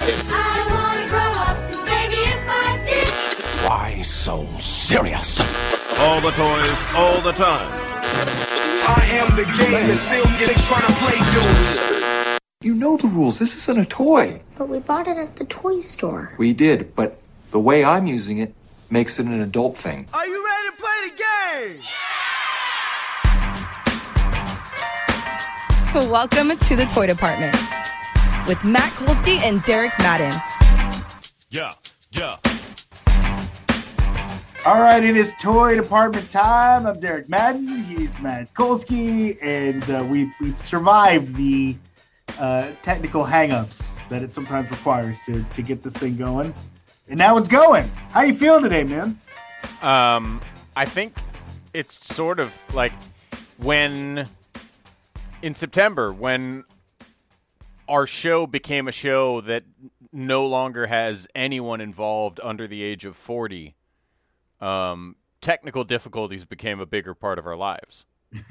I wanna grow up, 'cause maybe if I did. Why so serious? All the toys, all the time. I am the game and still getting trying to play you. You know the rules. This isn't a toy. But we bought it at the toy store. We did, but the way I'm using it makes it an adult thing. Are you ready to play the game? Welcome to the Toy Department with Matt Kolsky and Derek Madden. Yeah. All right, it is Toy Department time. I'm Derek Madden. He's Matt Kolsky, and we've survived the technical hang-ups that it sometimes requires to get this thing going. And now it's going. How you feeling today, man? I think it's sort of like when in September, when our show became a show that no longer has anyone involved under the age of 40, technical difficulties became a bigger part of our lives.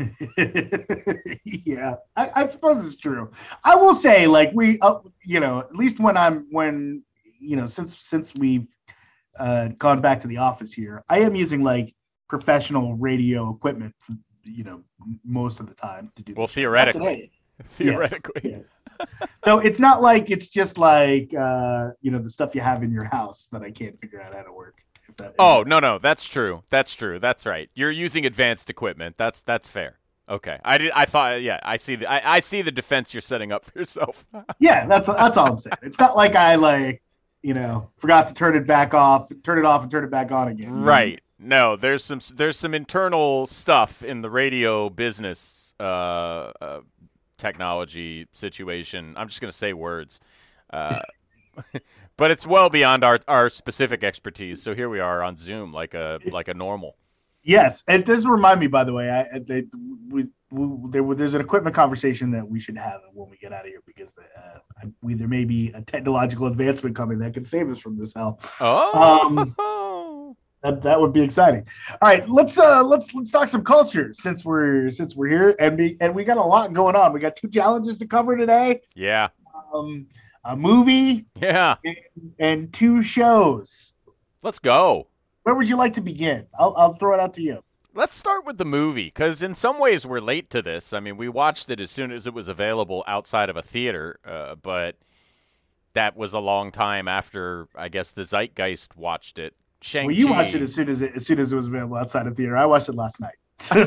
Yeah, I suppose it's true. I will say, like, we, at least when since we've gone back to the office here, I am using like professional radio equipment for, most of the time to do. Well, theoretically. Yeah. So it's not like it's just like the stuff you have in your house that I can't figure out how to work. No, that's true. That's right. You're using advanced equipment. That's fair. Okay. I thought. I see the defense you're setting up for yourself. Yeah, that's all I'm saying. It's not like I forgot to turn it off and turn it back on again. Right. No, there's some internal stuff in the radio business technology situation. I'm just going to say words. But it's well beyond our specific expertise. So here we are on Zoom like a normal. Yes, it does remind me, by the way, there's an equipment conversation that we should have when we get out of here, because there may be a technological advancement coming that can save us from this hell. Oh, that would be exciting. All right, let's talk some culture since we're here, and we got a lot going on. We got 2 challenges to cover today. Yeah. A movie. Yeah. And 2 shows. Let's go. Where would you like to begin? I'll throw it out to you. Let's start with the movie, because in some ways we're late to this. I mean, we watched it as soon as it was available outside of a theater, but that was a long time after, I guess, the Zeitgeist watched it. Shang-Chi. Well, you watched it as soon as it was available outside of theater. I watched it last night.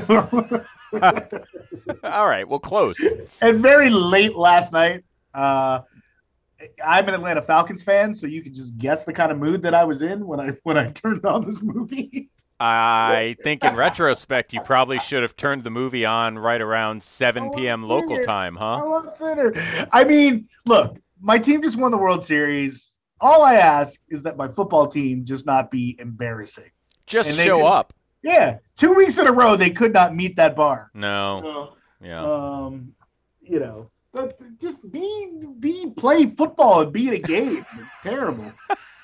All right, well, close. And very late last night. I'm an Atlanta Falcons fan, so you can just guess the kind of mood that I was in when I turned on this movie. I think in retrospect, you probably should have turned the movie on right around 7 p.m. local time, huh? I love Sinner. I mean, look, my team just won the World Series. All I ask is that my football team just not be embarrassing. Just show up. Yeah. 2 weeks in a row, they could not meet that bar. No. Yeah. But just play football and be in a game. It's terrible.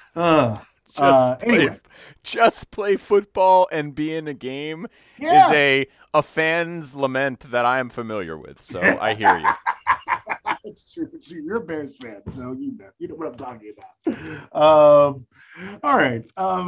Just play football and be in a game is a fan's lament that I am familiar with. So I hear you. It's true. You're a Bears fan, so you know what I'm talking about. All right.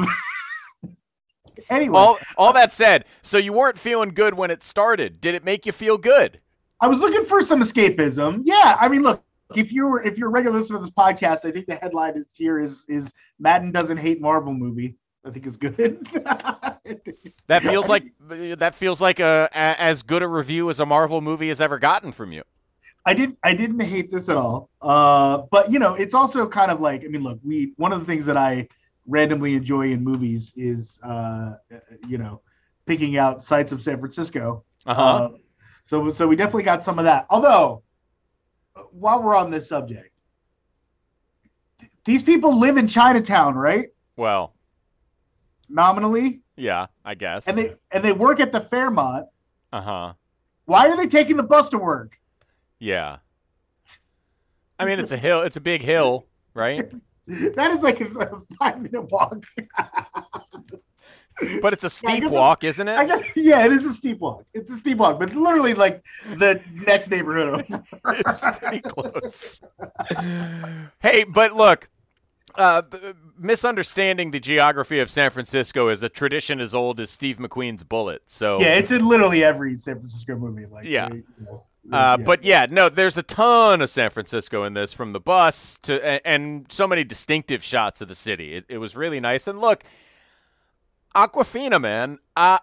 Anyway, all that said, so you weren't feeling good when it started. Did it make you feel good? I was looking for some escapism. Yeah, I mean, look, if you're a regular listener to this podcast, I think the headline is Madden doesn't hate Marvel movie. I think is good. That feels like as good a review as a Marvel movie has ever gotten from you. I didn't hate this at all. But it's also kind of like, I mean, look, one of the things that I randomly enjoy in movies is picking out sites of San Francisco. Uh-huh. So we definitely got some of that. Although, while we're on this subject, these people live in Chinatown, right? Well, nominally. Yeah, I guess. And they work at the Fairmont. Uh-huh. Why are they taking the bus to work? Yeah. I mean, it's a hill. It's a big hill, right? That is like a 5-minute walk. But it's a steep walk, isn't it? I guess, yeah, it is a steep walk. It's a steep walk, but it's literally like the next neighborhood over. It's pretty close. Hey, but look, misunderstanding the geography of San Francisco is a tradition as old as Steve McQueen's bullet. So yeah, it's in literally every San Francisco movie. Like, yeah. Yeah. But yeah, no, there's a ton of San Francisco in this, from the bus to and so many distinctive shots of the city. It was really nice. And look, Awkwafina, man,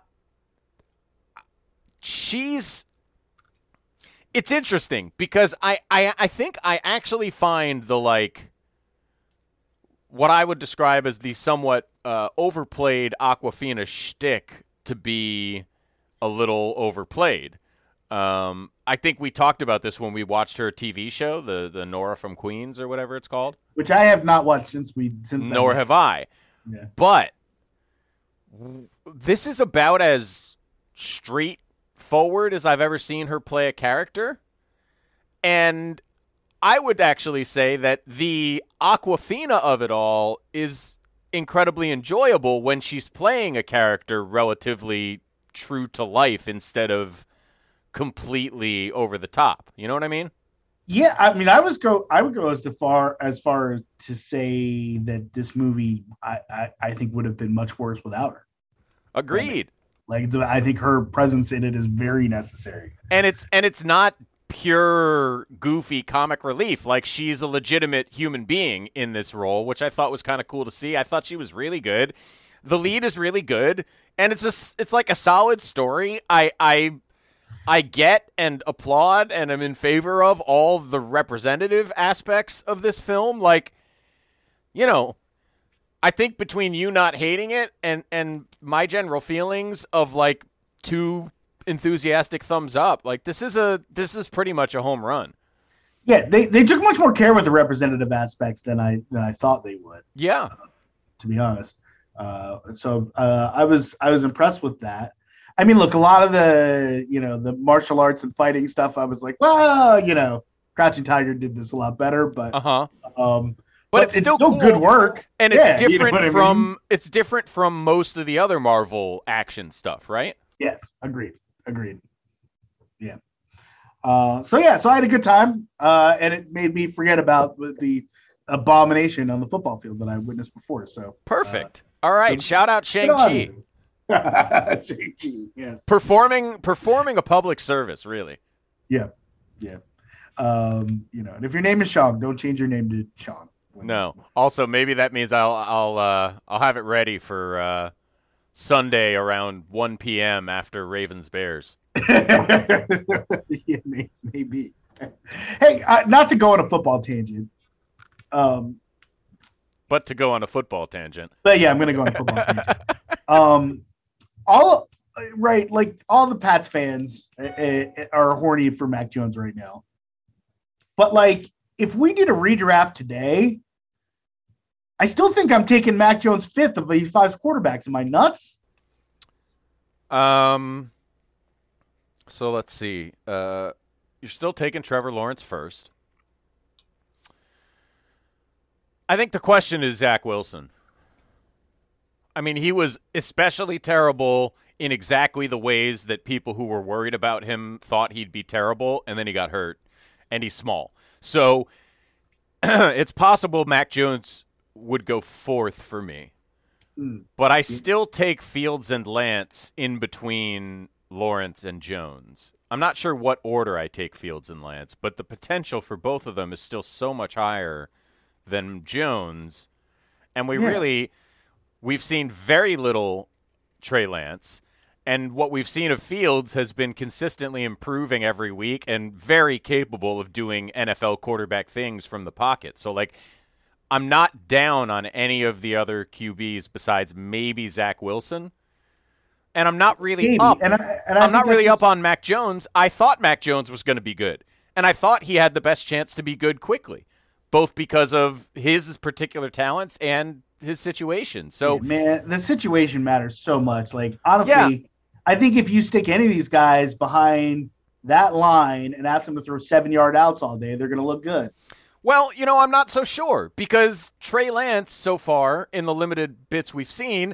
it's interesting because I think I actually find the, like, what I would describe as the somewhat overplayed Awkwafina shtick to be a little overplayed. I think we talked about this when we watched her TV show, the Nora from Queens or whatever it's called. Which I have not watched since Nor have I. Yeah. But this is about as straightforward as I've ever seen her play a character. And I would actually say that the Awkwafina of it all is incredibly enjoyable when she's playing a character relatively true to life instead of completely over the top. You know what I mean? Yeah, I mean, I would go as far as to say that this movie I think would have been much worse without her. Agreed. Like, I think her presence in it is very necessary. And it's not pure goofy comic relief. Like, she's a legitimate human being in this role, which I thought was kind of cool to see. I thought she was really good. The lead is really good, and it's like a solid story. I get and applaud and am in favor of all the representative aspects of this film. Like, you know, I think between you not hating it and my general feelings of, like, 2 enthusiastic thumbs up, like, this is pretty much a home run. Yeah, they took much more care with the representative aspects than I thought they would. Yeah, to be honest. So I was impressed with that. I mean, look, a lot of the martial arts and fighting stuff, I was like, well, Crouching Tiger did this a lot better, but but it's still cool. Good work, and it's different it's different from most of the other Marvel action stuff, right? Yes, agreed. Yeah. So I had a good time, and it made me forget about the abomination on the football field that I witnessed before. So perfect. All right, shout out Shang-Chi. Shang-Chi, yes. Performing a public service, really. Yeah. And if your name is Sean, don't change your name to Sean. No. Also, maybe that means I'll have it ready for Sunday around 1 p.m. after Ravens Bears. Yeah, maybe. Hey, not to go on a football tangent. But to go on a football tangent. But yeah, I'm going to go on a football tangent. All the Pats fans are horny for Mac Jones right now. But, like, if we did a redraft today, I still think I'm taking Mac Jones 5th of these 5 quarterbacks. Am I nuts? So let's see. You're still taking Trevor Lawrence first. I think the question is Zach Wilson. I mean, he was especially terrible in exactly the ways that people who were worried about him thought he'd be terrible, and then he got hurt, and he's small. So it's possible Mac Jones would go 4th for me. But I still take Fields and Lance in between Lawrence and Jones. I'm not sure what order I take Fields and Lance, but the potential for both of them is still so much higher than Jones. And we've seen very little Trey Lance. And what we've seen of Fields has been consistently improving every week and very capable of doing NFL quarterback things from the pocket. So, like, I'm not down on any of the other QBs besides maybe Zach Wilson. And I'm not really up. I'm not really up on Mac Jones. I thought Mac Jones was going to be good. And I thought he had the best chance to be good quickly, both because of his particular talents and his situation. So, man, the situation matters so much. Like, honestly, I think if you stick any of these guys behind that line and ask them to throw 7-yard outs all day, they're going to look good. Well, I'm not so sure because Trey Lance so far in the limited bits we've seen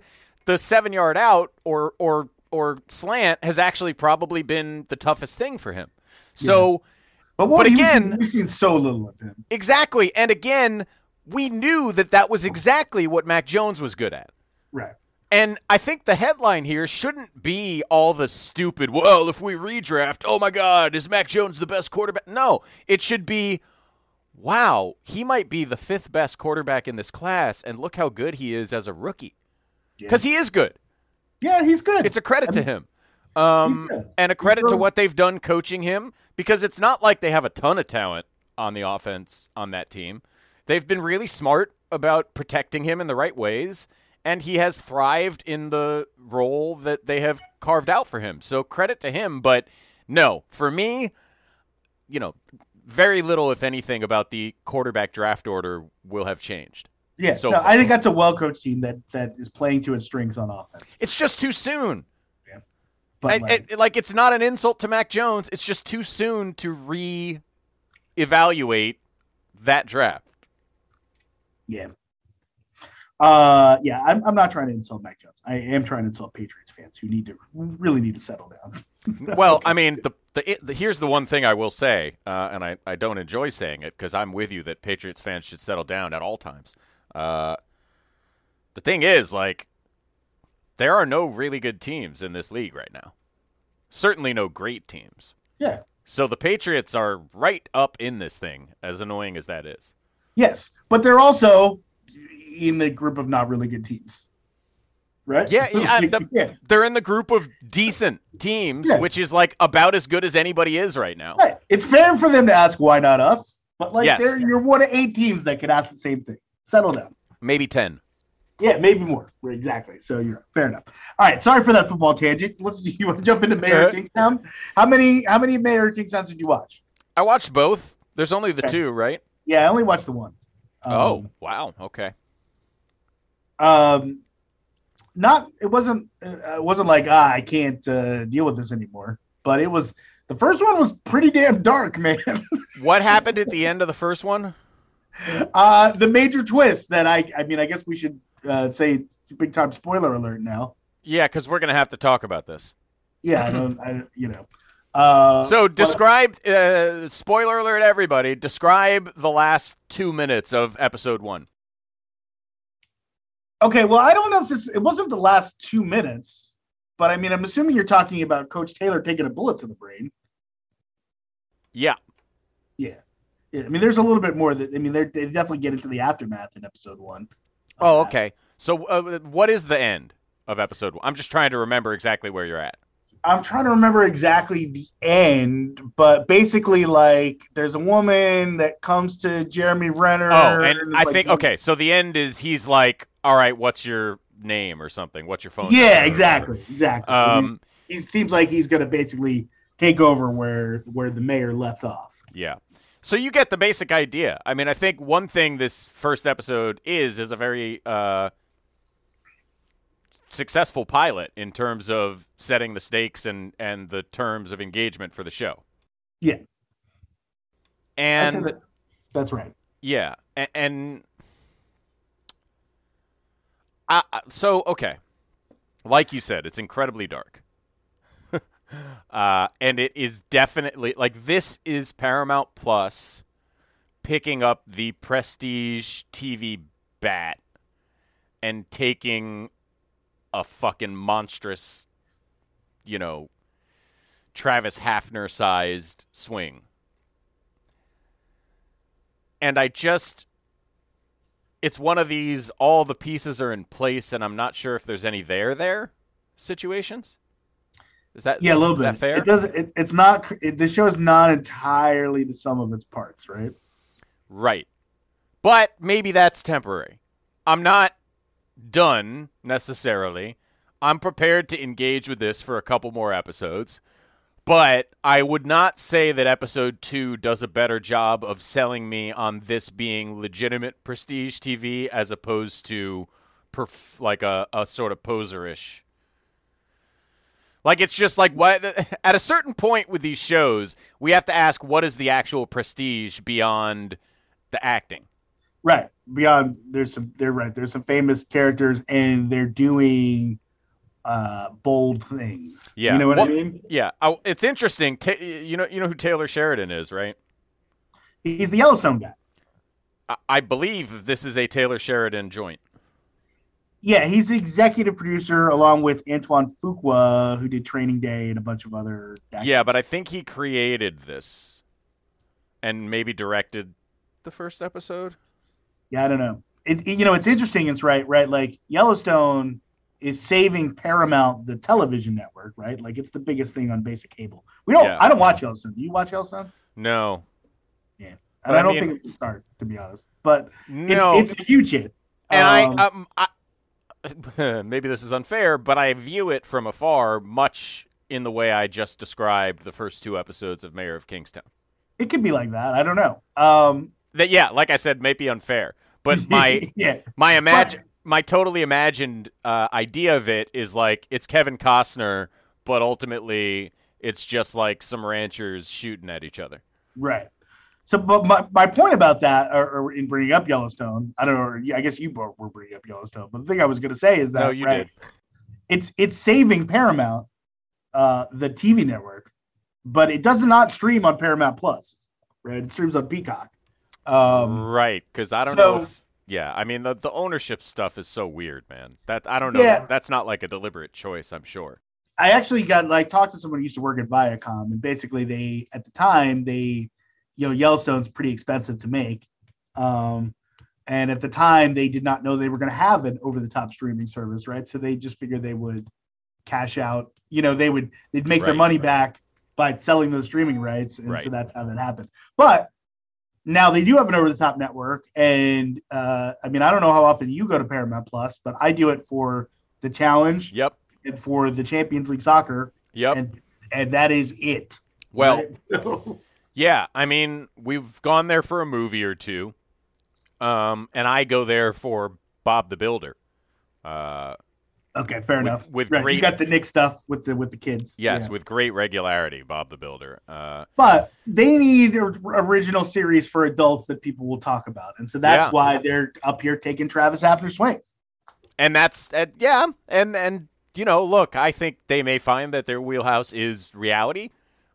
the 7-yard out or slant has actually probably been the toughest thing for him. So, but again, we've seen so little of him. Exactly. And again, we knew that was exactly what Mac Jones was good at. Right. And I think the headline here shouldn't be all the stupid, well, if we redraft, oh my God, is Mac Jones the best quarterback? No, it should be, wow, he might be the 5th best quarterback in this class, and look how good he is as a rookie. Because he is good. Yeah, he's good. It's a credit to him. And a credit to what they've done coaching him, because it's not like they have a ton of talent on the offense on that team. They've been really smart about protecting him in the right ways, and he has thrived in the role that they have carved out for him. So credit to him, but no, for me, very little, if anything, about the quarterback draft order will have changed. Yeah, I think that's a well-coached team that is playing to its strengths on offense. It's just too soon. Yeah, but it's not an insult to Mac Jones. It's just too soon to re-evaluate that draft. Yeah. I'm not trying to insult Mac Jones. I am trying to insult Patriots fans who really need to settle down. Well, I mean, here's the one thing I will say, and I don't enjoy saying it because I'm with you that Patriots fans should settle down at all times. The thing is, there are no really good teams in this league right now. Certainly no great teams. Yeah. So the Patriots are right up in this thing, as annoying as that is. Yes, but they're also in the group of not really good teams, right? Yeah, they're in the group of decent teams, which is about as good as anybody is right now. Right. It's fair for them to ask why not us, but yes. You're one of 8 teams that could ask the same thing. Settle down. Maybe 10. Yeah, maybe more. Exactly. So you're fair enough. All right. Sorry for that football tangent. You want to jump into Mayor Kingstown? How many Mayor Kingstowns did you watch? I watched both. There's only the 2, right? Yeah, I only watched the 1. Wow. Okay. It wasn't like I can't deal with this anymore, but the first one was pretty damn dark, man. What happened at the end of the first one? The major twist that I guess we should say big time spoiler alert now. Yeah, because we're gonna have to talk about this. Yeah, So describe spoiler alert, everybody. Describe the last 2 minutes of episode 1. Okay, well, I don't know if it wasn't the last 2 minutes, but I'm assuming you're talking about Coach Taylor taking a bullet to the brain. Yeah. Yeah. There's a little bit more they definitely get into the aftermath in episode 1. Oh, okay. So what is the end of episode 1? I'm just trying to remember exactly where you're at. I'm trying to remember exactly the end, but basically, there's a woman that comes to Jeremy Renner. Oh, and I think, okay, so the end is he's like, all right, what's your name or something? What's your phone number? Yeah, exactly. He seems like he's going to basically take over where the mayor left off. Yeah. So you get the basic idea. I think one thing this first episode is a very successful pilot in terms of setting the stakes and the terms of engagement for the show. Yeah. And that's right. Yeah. And so, okay. Like you said, it's incredibly dark. And it is definitely, this is Paramount Plus picking up the Prestige TV bat and taking a fucking monstrous, Travis Hafner-sized swing. And it's one of these, all the pieces are in place, and I'm not sure if there's any there situations. Is that, a little bit. Is that fair? It doesn't. It's not. The show is not entirely the sum of its parts, right? Right. But maybe that's temporary. I'm not done necessarily. I'm prepared to engage with this for a couple more episodes, but I would not say that episode 2 does a better job of selling me on this being legitimate Prestige TV as opposed to a sort of poserish. It's just what at a certain point with these shows, we have to ask what is the actual prestige beyond the acting. Right. Beyond, they're right. There's some famous characters, and they're doing bold things. Yeah. You know what I mean? Yeah. It's interesting. You know who Taylor Sheridan is, right? He's the Yellowstone guy. I believe this is a Taylor Sheridan joint. Yeah, he's the executive producer along with Antoine Fuqua, who did Training Day and a bunch of other. Yeah, but I think he created this and maybe directed the first episode. Yeah, I don't know. It's interesting. It's right. Like Yellowstone is saving Paramount, the television network, right? Like it's the biggest thing on basic cable. I don't watch Yellowstone. Do you watch Yellowstone? No. Yeah, and I don't think it will start, to be honest. But no, it's a huge hit. And I maybe this is unfair, but I view it from afar, much in the way I just described the first 2 episodes of Mayor of Kingstown. It could be like that. I don't know. Like I said, may be unfair, but my my totally imagined idea of it is like it's Kevin Costner, but ultimately it's just like some ranchers shooting at each other. Right. So, but my point about that, or in bringing up Yellowstone, I don't know. Or I guess you both were bringing up Yellowstone, but the thing I was going to say is that no, you did. It's saving Paramount, the TV network, but it does not stream on Paramount Plus. Right, it streams on Peacock. Right, because I don't know if. Yeah, I mean the ownership stuff is so weird, man. That I don't know. Yeah. That's not like a deliberate choice, I'm sure. I actually talked to someone who used to work at Viacom, and basically at the time Yellowstone's pretty expensive to make. And at the time they did not know they were going to have an over-the-top streaming service, right? So they just figured they would cash out, they'd make their money back by selling those streaming rights. And so that's how that happened. But now they do have an over-the-top network. And I don't know how often you go to Paramount Plus, but I do it for the Challenge. Yep. And for the Champions League Soccer. Yep. And that is it. Well, right? Yeah, I mean, we've gone there for a movie or two, and I go there for Bob the Builder. Okay, fair enough. With great, you got the Nick stuff with the kids. Yes, with great regularity, Bob the Builder. But they need an original series for adults that people will talk about, and so that's why they're up here taking Travis Hafner's swings. And that's and look, I think they may find that their wheelhouse is reality.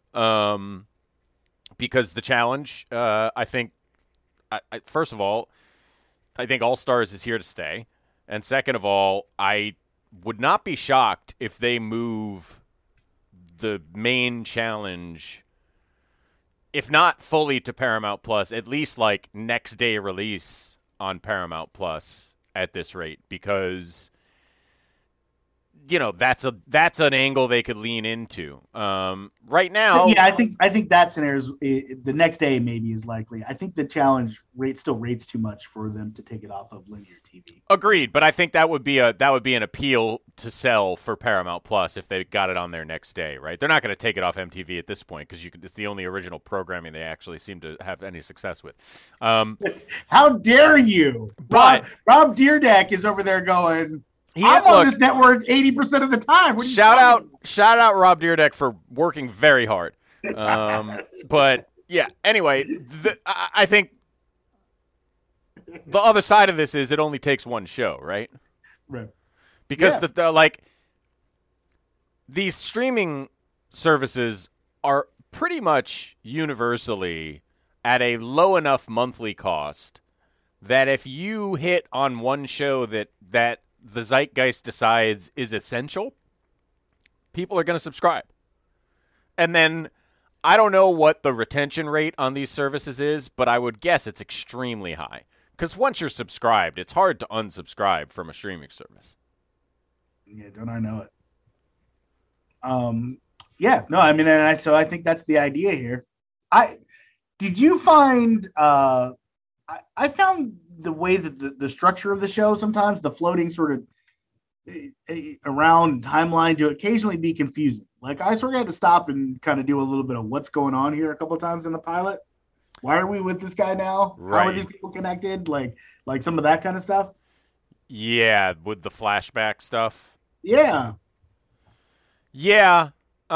Because the Challenge, I think, first of all, I think All Stars is here to stay. And second of all, I would not be shocked if they move the main Challenge, if not fully to Paramount Plus, at least like next day release on Paramount Plus at this rate, because that's an angle they could lean into. Right now, yeah, I think that scenario the next day maybe is likely. I think the Challenge still rates too much for them to take it off of linear TV. Agreed, but I think that would be an appeal to sell for Paramount Plus if they got it on their next day, right? They're not going to take it off MTV at this point because it's the only original programming they actually seem to have any success with. How dare you? But Rob Dyrdek is over there going, I'm on this network 80% of the time. Shout out Rob Dyrdek for working very hard. But yeah, anyway, I think the other side of this is it only takes one show, right? Right. Because these streaming services are pretty much universally at a low enough monthly cost that if you hit on one show that the zeitgeist decides is essential, people are going to subscribe. And then I don't know what the retention rate on these services is, but I would guess it's extremely high. Because once you're subscribed, it's hard to unsubscribe from a streaming service. Yeah, don't I know it? Yeah, no, I mean, so I think that's the idea here. Did you find? I found the way that the structure of the show, sometimes the floating sort of around timeline, to occasionally be confusing. Like I sort of had to stop and kind of do a little bit of what's going on here a couple of times in the pilot. Why are we with this guy now? Right. How are these people connected? Like some of that kind of stuff. Yeah, with the flashback stuff. Yeah. Yeah.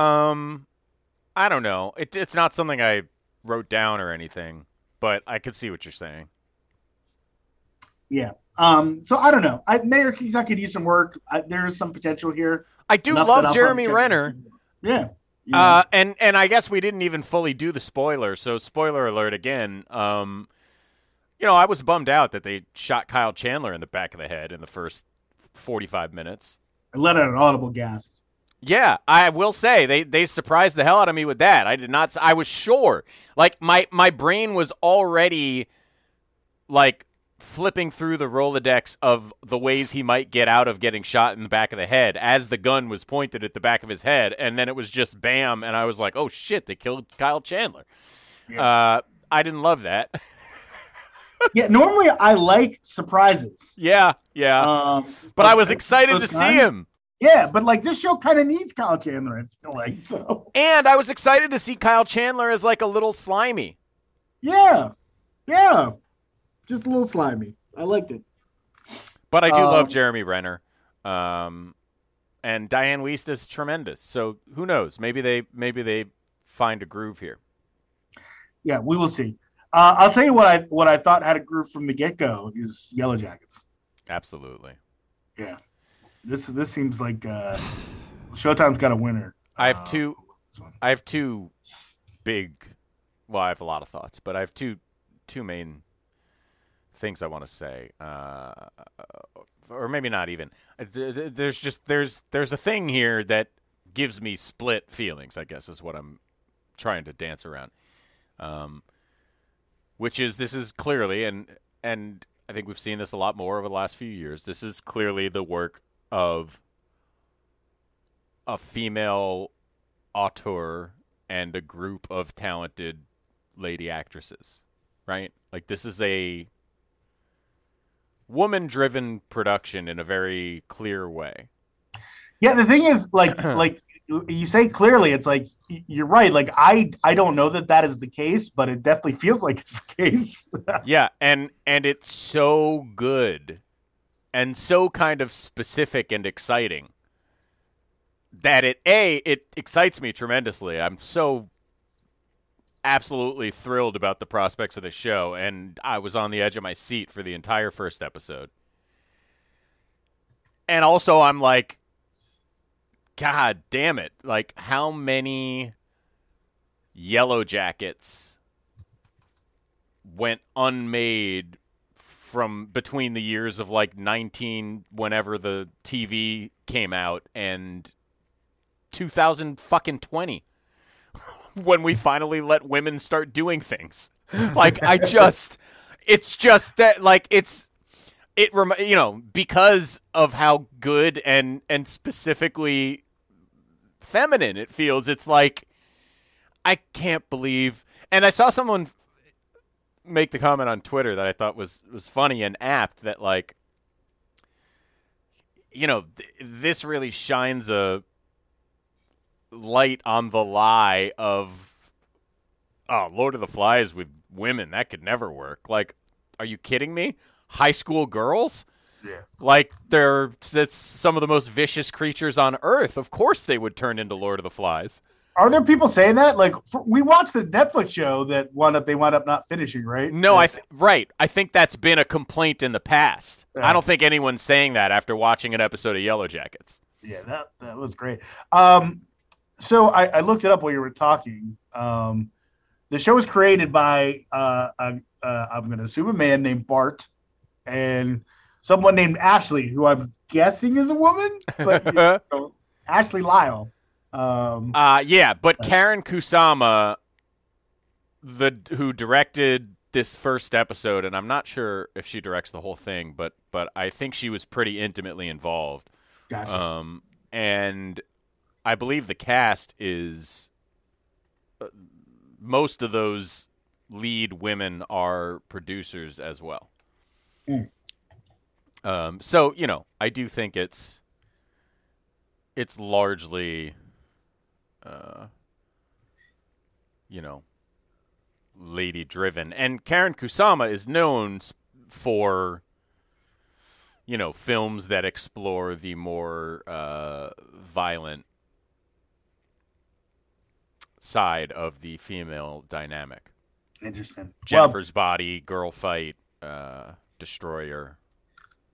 I don't know. It's not something I wrote down or anything, but I could see what you're saying. Yeah. So I don't know. Mayor Kizak could use some work. There is some potential here. I do Enough that love I'll Jeremy probably check it Renner. out. Yeah. And I guess we didn't even fully do the spoiler, so spoiler alert again. I was bummed out that they shot Kyle Chandler in the back of the head in the first 45 minutes. I let out an audible gasp. Yeah, I will say they surprised the hell out of me with that. I was sure. Like my brain was already like flipping through the Rolodex of the ways he might get out of getting shot in the back of the head as the gun was pointed at the back of his head, and then it was just bam, and I was like, oh shit, they killed Kyle Chandler. Yeah. I didn't love that. Yeah, normally I like surprises. Yeah. But I was excited to see him. Yeah, but like this show kind of needs Kyle Chandler, I feel like. So. And I was excited to see Kyle Chandler as like a little slimy. Yeah. Just a little slimy. I liked it. But I do love Jeremy Renner. And Diane Wiest is tremendous. So who knows? Maybe they find a groove here. Yeah, we will see. I'll tell you what I thought had a groove from the get-go is Yellow Jackets. Absolutely. Yeah. This seems like Showtime's got a winner. I have two big. Well, I have a lot of thoughts, but I have two main things I want to say, or maybe not even. There's a thing here that gives me split feelings, I guess, is what I'm trying to dance around. Which is, this is clearly, and I think we've seen this a lot more over the last few years, this is clearly the work of a female auteur and a group of talented lady actresses, right? Like, this is a woman-driven production in a very clear way. Yeah, the thing is, like you say clearly, it's like, you're right. Like, I don't know that is the case, but it definitely feels like it's the case. Yeah, and it's so good and so kind of specific and exciting that it excites me tremendously. I'm so absolutely thrilled about the prospects of the show, and I was on the edge of my seat for the entire first episode. And also I'm like, God damn it. Like, how many Yellow Jackets went unmade from between the years of like 19 whenever the TV came out and 2020 when we finally let women start doing things. Like, it's just that, like, because of how good and specifically feminine it feels, it's like, I can't believe. And I saw someone make the comment on Twitter that I thought was funny and apt, that, like, this really shines a light on the lie of, oh, Lord of the Flies with women, that could never work. Like, are you kidding me? High school girls? Yeah. Like, it's some of the most vicious creatures on Earth. Of course they would turn into Lord of the Flies. Are there people saying that? Like, we watched the Netflix show that they wound up not finishing, right? No, right. I think that's been a complaint in the past. Yeah. I don't think anyone's saying that after watching an episode of Yellow Jackets. Yeah, that was great. So I looked it up while you were talking. The show was created by I'm going to assume a man named Bart and someone named Ashley, who I'm guessing is a woman, but Ashley Lyle. But Karen Kusama, who directed this first episode, and I'm not sure if she directs the whole thing, but I think she was pretty intimately involved. Gotcha. And I believe the cast is most of those lead women are producers as well. So, I do think it's largely, lady driven. And Karen Kusama is known for, films that explore the more violent side of the female dynamic. Interesting. Jennifer's Body, Girl Fight, Destroyer,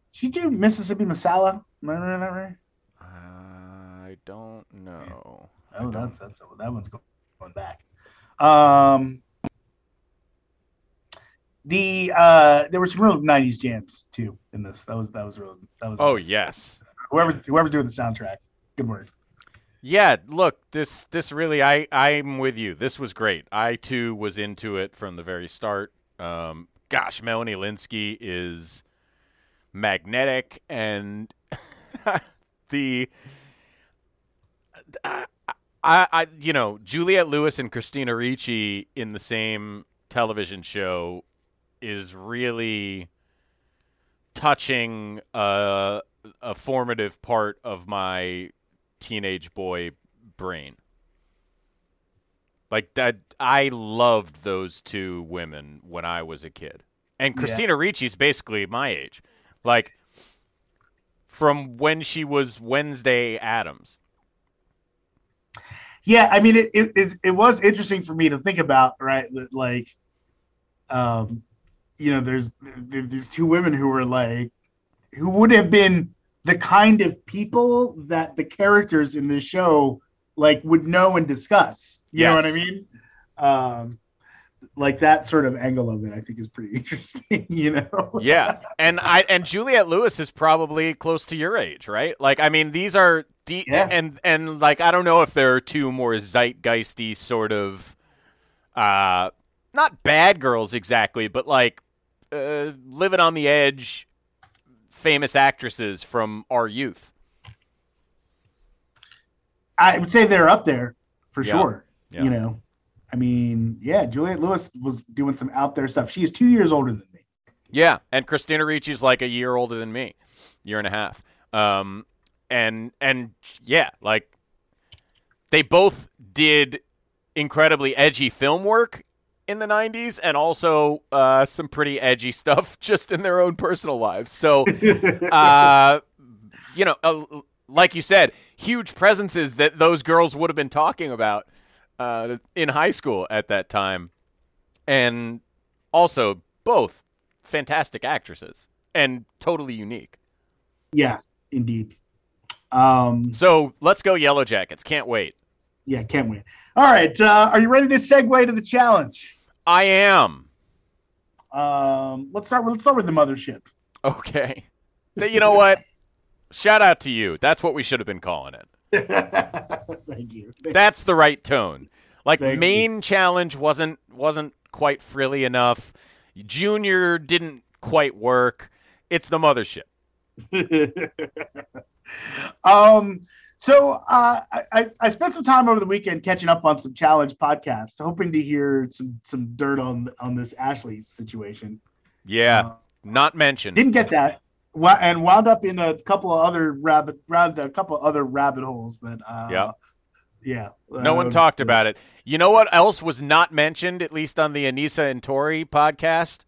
She do Mississippi Masala. Am I remembering that right? I don't know. Oh, that one's going back. There were some real '90s jams too in this. That was Oh nice. yes. Whoever's doing the soundtrack, good work. Yeah, look, this really, I'm with you. This was great. I too was into it from the very start. Gosh, Melanie Lynskey is magnetic, and Juliette Lewis and Christina Ricci in the same television show is really touching a formative part of my teenage boy brain. Like that, I loved those two women when I was a kid. And Christina Ricci's basically my age. Like from when she was Wednesday Addams. Yeah, I mean, it was interesting for me to think about, right? That like, there's these two women who were like, who would have been the kind of people that the characters in this show like would know and discuss. You know what I mean? Like that sort of angle of it, I think is pretty interesting, Yeah. And Juliette Lewis is probably close to your age, right? Like, I mean, these are and like, I don't know if there are two more zeitgeisty sort of, not bad girls exactly, but like, living on the edge, famous actresses from our youth. I would say they're up there for sure. Yeah. I mean, Juliette Lewis was doing some out there stuff. She is 2 years older than me. Yeah, and Christina Ricci's like a year older than me, year and a half. And yeah, like they both did incredibly edgy film work in the 90s and also some pretty edgy stuff just in their own personal lives. So, like you said, huge presences that those girls would have been talking about in high school at that time. And also both fantastic actresses and totally unique. Yeah, indeed. So let's go Yellow Jackets. Can't wait. Yeah, can't wait. All right. Are you ready to segue to the challenge? I am. Let's start with the mothership. Okay. You know what? Shout out to you. That's what we should have been calling it. Thank you. That's the right tone. Like Thank main challenge wasn't quite frilly enough. Junior didn't quite work. It's the mothership. So I spent some time over the weekend catching up on some challenge podcasts, hoping to hear some dirt on this Ashley situation. Yeah, not mentioned. Didn't get that, and wound up in a couple of other rabbit holes that. Yeah. No one talked about it. You know what else was not mentioned, at least on the Anissa and Tori podcast?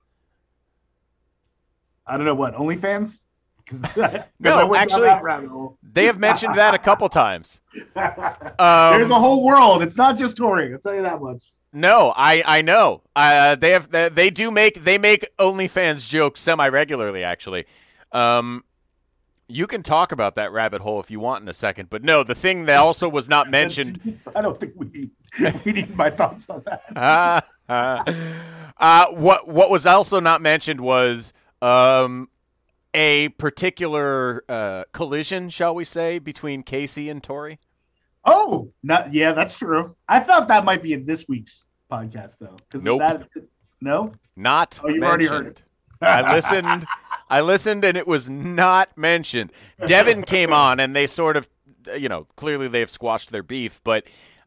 I don't know what, OnlyFans? No, actually, they have mentioned that a couple times. There's a whole world. It's not just Tori. I'll tell you that much. No, I know. They make OnlyFans jokes semi-regularly, actually. You can talk about that rabbit hole if you want in a second, but no, the thing that also was not mentioned. I don't think we need my thoughts on that. What was also not mentioned was a particular collision, shall we say, between Casey and Tori. Oh, that's true. I thought that might be in this week's podcast, though. Nope. No? Not you've mentioned. already heard it. I listened, and it was not mentioned. Devin came on, and they sort of, clearly they've squashed their beef, but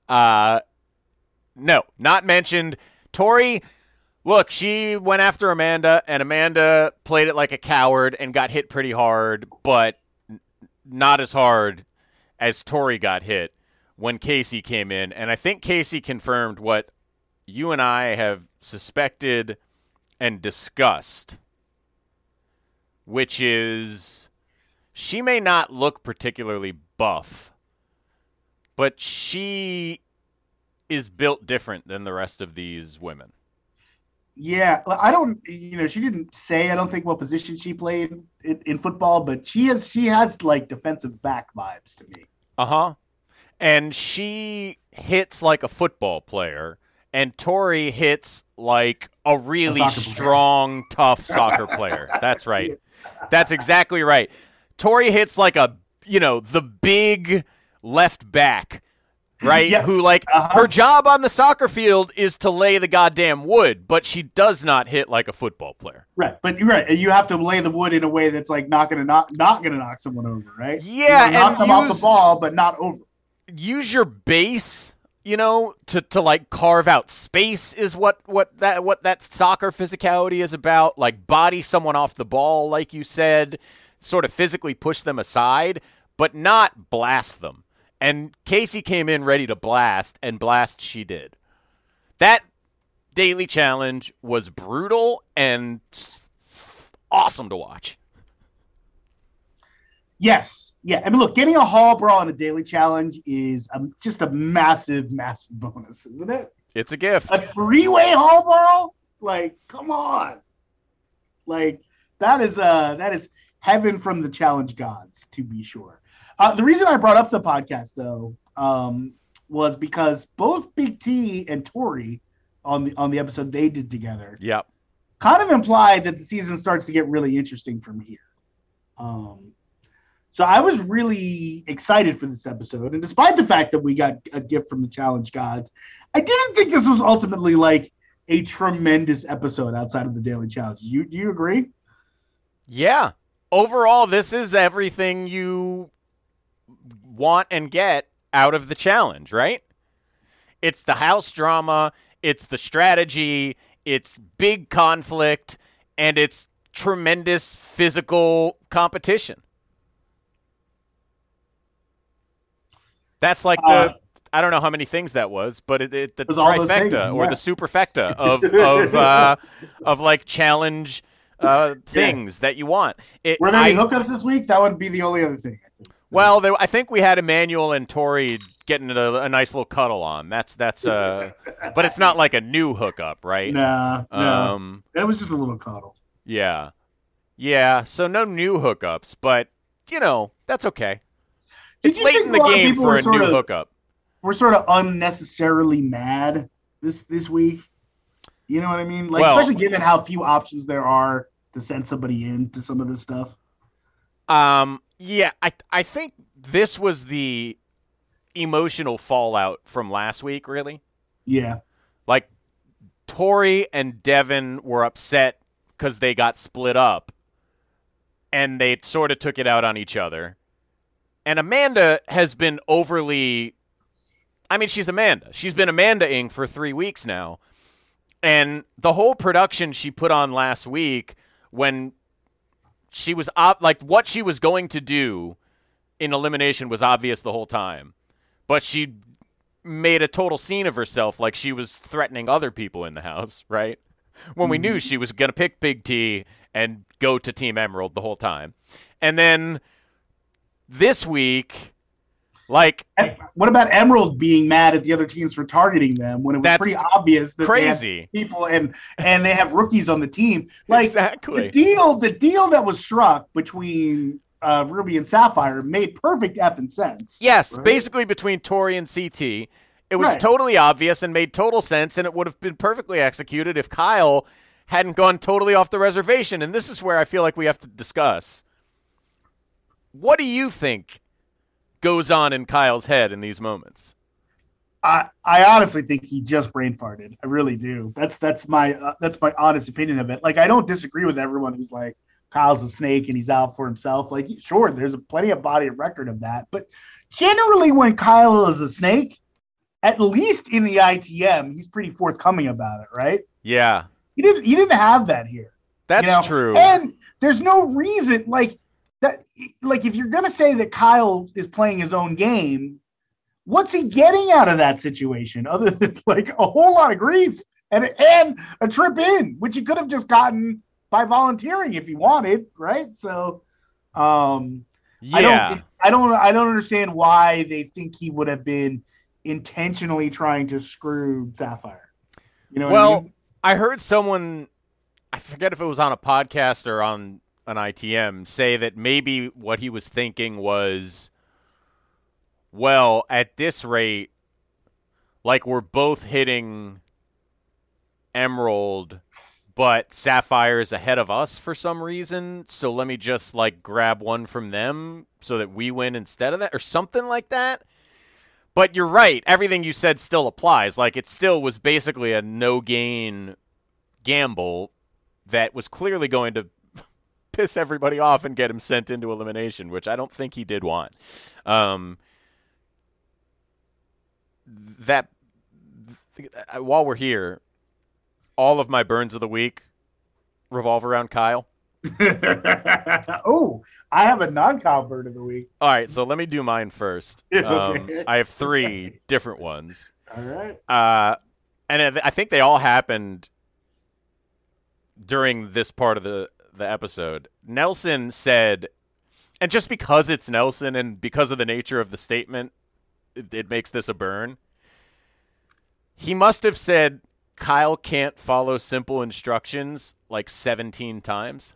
no, not mentioned. Tori, look, she went after Amanda, and Amanda played it like a coward and got hit pretty hard, but not as hard as Tori got hit when Casey came in. And I think Casey confirmed what you and I have suspected and discussed, which is she may not look particularly buff, but she is built different than the rest of these women. Yeah, I don't. She didn't say. I don't think what position she played in football, but she has like defensive back vibes to me. And she hits like a football player, and Tori hits like a really strong, tough soccer player. That's right. That's exactly right. Tori hits like the big left back, right? Yeah. Who her job on the soccer field is to lay the goddamn wood, but she does not hit like a football player. Right, but you're right. You have to lay the wood in a way that's like not gonna knock someone over, right? Yeah, knock them off the ball, but not over. Use your base, to like carve out space is what that soccer physicality is about. Like body someone off the ball, like you said, sort of physically push them aside, but not blast them. And Casey came in ready to blast, and blast she did. That daily challenge was brutal and awesome to watch. Yes. Yeah. I mean, look, getting a hall brawl in a daily challenge is just a massive, massive bonus, isn't it? It's a gift. A 3-way hall brawl? Like, come on. Like, that is heaven from the challenge gods, to be sure. The reason I brought up the podcast, though, was because both Big T and Tori on the episode they did together, kind of implied that the season starts to get really interesting from here. So I was really excited for this episode, and despite the fact that we got a gift from the challenge gods, I didn't think this was ultimately like a tremendous episode outside of the daily challenges. Do you agree? Yeah. Overall, this is everything you want and get out of the challenge, right? It's the house drama, it's the strategy, it's big conflict, and it's tremendous physical competition. That's like I don't know how many things that was, but the trifecta or the superfecta of like challenge things that you want. Were there any hookups this week? That would be the only other thing, I think. Well, I think we had Emmanuel and Tori getting a nice little cuddle on. That's but it's not like a new hookup, right? No. It was just a little cuddle. Yeah. So no new hookups, but that's okay. It's late in the game for a new hookup. We're sort of unnecessarily mad this week. You know what I mean? Like, especially given how few options there are to send somebody into some of this stuff. Yeah, I think this was the emotional fallout from last week, really. Yeah. Like, Tori and Devin were upset because they got split up, and they sort of took it out on each other. And Amanda has been overly... I mean, she's Amanda. She's been Amanda-ing for 3 weeks now. And the whole production she put on last week when she was... what she was going to do in elimination was obvious the whole time. But she made a total scene of herself like she was threatening other people in the house, right? When we knew she was going to pick Big T and go to Team Emerald the whole time. And then... this week, what about Emerald being mad at the other teams for targeting them when it was pretty obvious that crazy. They have people and they have rookies on the team? Like, exactly. The deal that was struck between Ruby and Sapphire made perfect effing sense. Yes, right? Basically between Tori and CT, it was totally obvious and made total sense, and it would have been perfectly executed if Kyle hadn't gone totally off the reservation. And this is where I feel like we have to discuss. What do you think goes on in Kyle's head in these moments? I honestly think he just brain farted. I really do. That's my honest opinion of it. Like, I don't disagree with everyone who's like, Kyle's a snake and he's out for himself. Like, sure, there's plenty of body of record of that. But generally when Kyle is a snake, at least in the ITM, he's pretty forthcoming about it, right? Yeah. He didn't have that here. That's true. And there's no reason, that, if you're going to say that Kyle is playing his own game, what's he getting out of that situation other than a whole lot of grief and a trip in, which he could have just gotten by volunteering if he wanted, right? So, yeah. I don't understand why they think he would have been intentionally trying to screw Sapphire. You know what I mean? I heard someone, I forget if it was on a podcast or on an ITM, say that maybe what he was thinking was, well, at this rate, like we're both hitting Emerald, but Sapphire is ahead of us for some reason, so let me just like grab one from them so that we win instead of that, or something like that. But you're right, everything you said still applies. Like, it still was basically a no-gain gamble that was clearly going to piss everybody off and get him sent into elimination, which I don't think he did want. While we're here, all of my burns of the week revolve around Kyle. Oh, I have a non-Kyle burn of the week. All right, so let me do mine first. Okay. I have 3 different ones. All right. And I think they all happened during this part of the episode. Nelson said, and just because it's Nelson and because of the nature of the statement, it makes this a burn. He must have said, Kyle can't follow simple instructions like 17 times.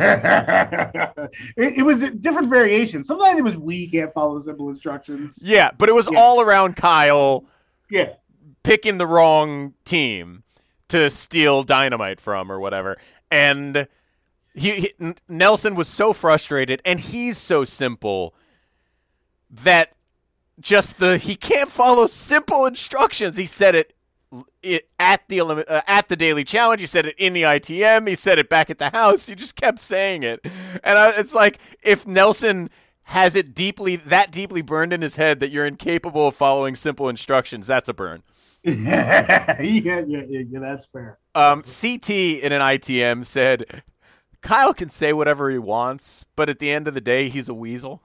It was a different variation. Sometimes it was we can't follow simple instructions. Yeah, but it was all around Kyle picking the wrong team to steal dynamite from or whatever. And Nelson was so frustrated, and he's so simple that he can't follow simple instructions. He said it at the Daily Challenge. He said it in the ITM. He said it back at the house. He just kept saying it. And it's like, if Nelson has it that deeply burned in his head that you're incapable of following simple instructions, that's a burn. yeah, that's fair. CT in an ITM said, Kyle can say whatever he wants, but at the end of the day, he's a weasel.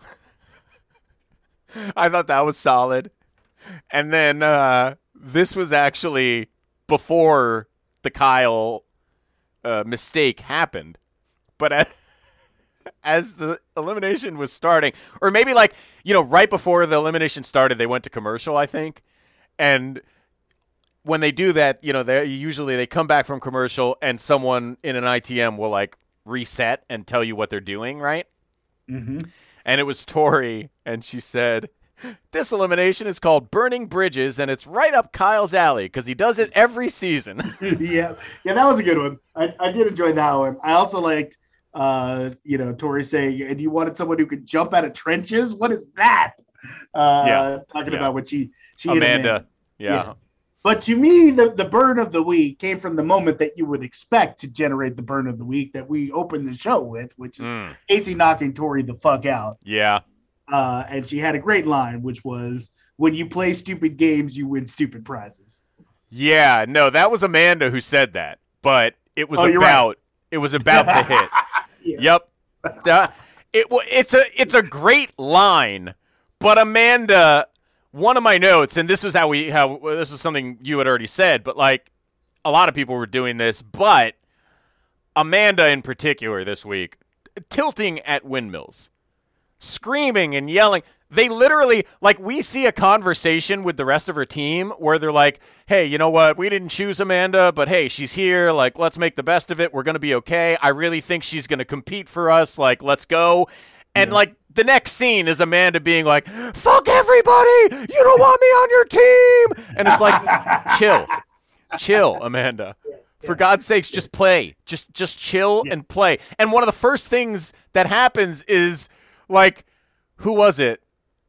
I thought that was solid. And then this was actually before the Kyle mistake happened. But as the elimination was starting, or maybe right before the elimination started, they went to commercial, I think. And when they do that, they come back from commercial and someone in an ITM will reset and tell you what they're doing, right? Mm-hmm. And it was Tori, and she said, this elimination is called Burning Bridges, and it's right up Kyle's alley because he does it every season. yeah, that was a good one. I did enjoy that one. I also liked, Tori saying, and you wanted someone who could jump out of trenches? What is that? Talking about what she Amanda. Yeah. But to me, the burn of the week came from the moment that you would expect to generate the burn of the week that we opened the show with, which is Casey knocking Tori the fuck out. Yeah. And she had a great line, which was, when you play stupid games, you win stupid prizes. Yeah, no, that was Amanda who said that, but it was it was about the hit. Yeah. Yep. It's a great line, but Amanda, one of my notes, and this was this was something you had already said, but a lot of people were doing this, but Amanda in particular this week, tilting at windmills, screaming and yelling. They literally, we see a conversation with the rest of her team where they're like, hey, you know what? We didn't choose Amanda, but hey, she's here. Let's make the best of it. We're going to be okay. I really think she's going to compete for us. Let's go. And the next scene is Amanda being like, fuck everybody. You don't want me on your team. And it's chill, Amanda. For God's sakes, just play. Just chill and play. And one of the first things that happens is who was it?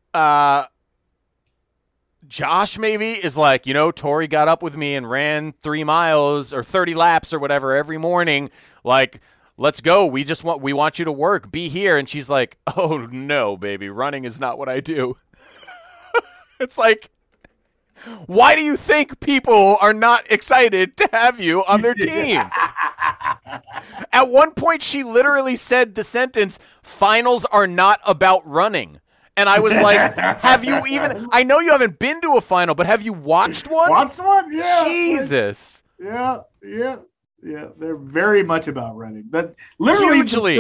Josh maybe is Tori got up with me and ran 3 miles or 30 laps or whatever every morning. Let's go. We want you to work. Be here. And she's like, oh no, baby, running is not what I do. It's why do you think people are not excited to have you on their team? At one point, she literally said the sentence, finals are not about running. And I was like, have you I know you haven't been to a final, but have you watched one? Watched one? Yeah. Jesus. Yeah. They're very much about running. But literally, hugely.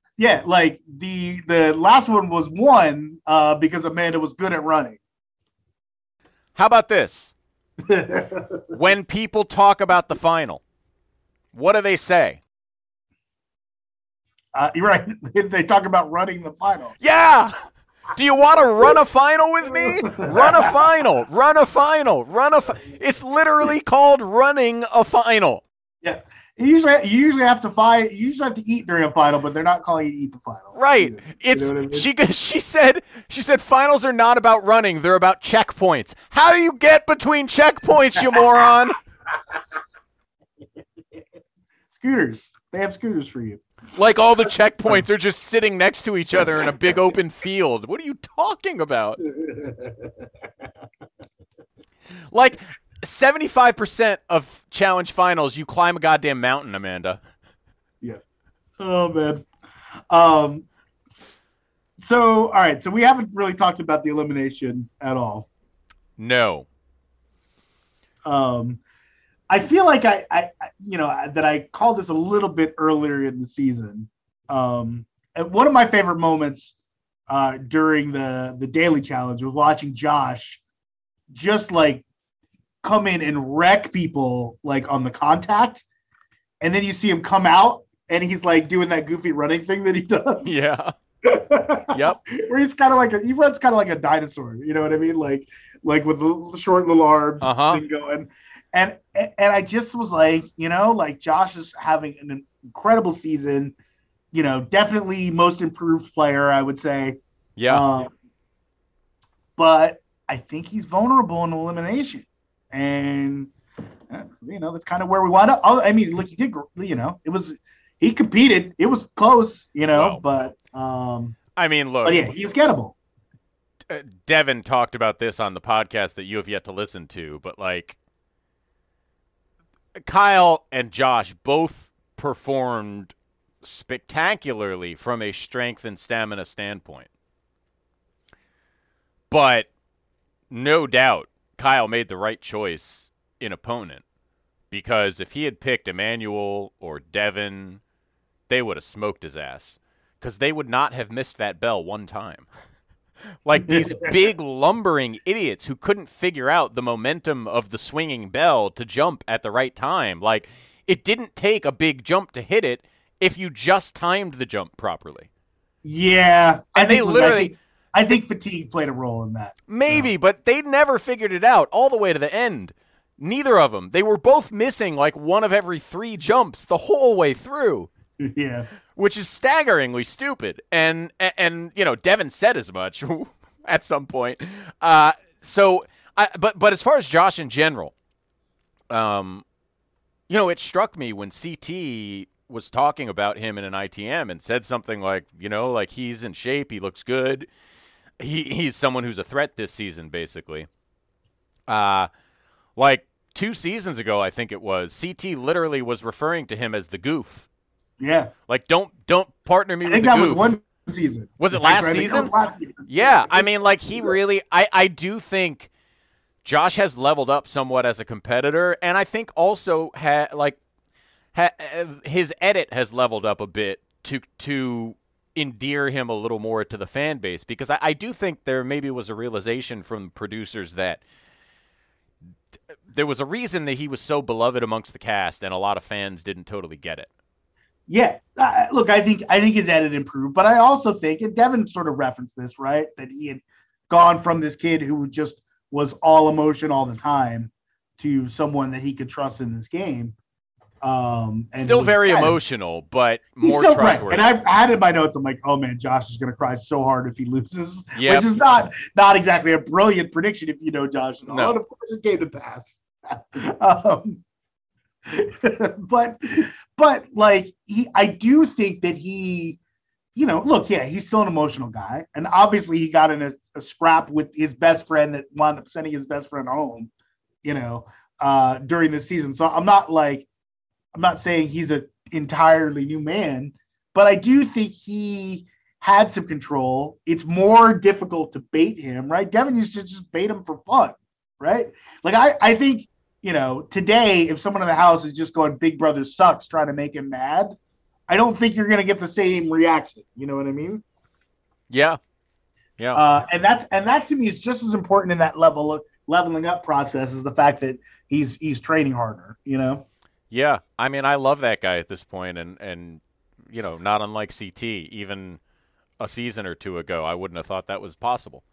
The last one was won because Amanda was good at running. How about this? When people talk about the final, What do they say? You're right. They talk about running the final. Yeah. Do you want to run a final with me? Run a final. Run a final. It's literally called running a final. Yeah. You usually have to eat during a final, but they're not calling it eat the final. Right. You know what I mean? She said finals are not about running, they're about checkpoints. How do you get between checkpoints, you moron? Scooters. They have scooters for you. Like all the checkpoints are just sitting next to each other in a big open field. What are you talking about? Like 75% of challenge finals, you climb a goddamn mountain, Amanda. Yeah. Oh, man. So, all right. So we haven't really talked about the elimination at all. No. I feel like that I called this a little bit earlier in the season. And one of my favorite moments during the daily challenge was watching Josh just like come in and wreck people like on the contact. And then you see him come out and he's like doing that goofy running thing that he does. Yeah. Yep. Where he's kind of like he runs kind of like a dinosaur. You know what I mean? Like with the short little arms thing going. And I just was like, like Josh is having an incredible season, definitely most improved player, I would say. Yeah. But I think he's vulnerable in elimination. And, that's kind of where we wound up. I mean, look, he did, he competed. It was close, but. I mean, look. But yeah, he was gettable. Devin talked about this on the podcast that you have yet to listen to, but like, Kyle and Josh both performed spectacularly from a strength and stamina standpoint. But no doubt, Kyle made the right choice in opponent, because if he had picked Emmanuel or Devin, they would have smoked his ass, because they would not have missed that bell one time. Like these big lumbering idiots who couldn't figure out the momentum of the swinging bell to jump at the right time. Like, it didn't take a big jump to hit it if you just timed the jump properly. Yeah. I think fatigue played a role in that. Maybe, but they never figured it out all the way to the end. Neither of them. They were both missing like one of every 3 jumps the whole way through. Yeah. Which is staggeringly stupid. And Devin said as much at some point. But as far as Josh in general, it struck me when CT was talking about him in an ITM and said something like, like he's in shape, he looks good. He's someone who's a threat this season, basically. Like 2 seasons ago, I think it was, CT literally was referring to him as the goof. Yeah. Like, don't partner me with the goof. I think that was one season. Was it last season? Yeah. I mean, like, he really – I do think Josh has leveled up somewhat as a competitor, and I think also his edit has leveled up a bit to endear him a little more to the fan base, because I do think there maybe was a realization from producers that there was a reason that he was so beloved amongst the cast, and a lot of fans didn't totally get it. Yeah, look, I think his edit improved, but I also think, and Devin sort of referenced this, right, that he had gone from this kid who just was all emotion all the time to someone that he could trust in this game. And still very emotional, but more trustworthy. Right. And I had in my notes, I'm like, oh man, Josh is going to cry so hard if he loses, yep. Which is not exactly a brilliant prediction if you know Josh. No. And of course it came to pass. But like I do think that he, he's still an emotional guy, and obviously he got in a scrap with his best friend that wound up sending his best friend home, during this season. So I'm not saying he's an entirely new man, but I do think he had some control. It's more difficult to bait him, right? Devin used to just bait him for fun, right? Like I think. Today, if someone in the house is just going Big Brother sucks, trying to make him mad, I don't think you're going to get the same reaction. You know what I mean? Yeah. Yeah. And that to me is just as important in that leveling up process as the fact that he's training harder, Yeah, I mean, I love that guy at this point, and not unlike CT, even a season or two ago, I wouldn't have thought that was possible.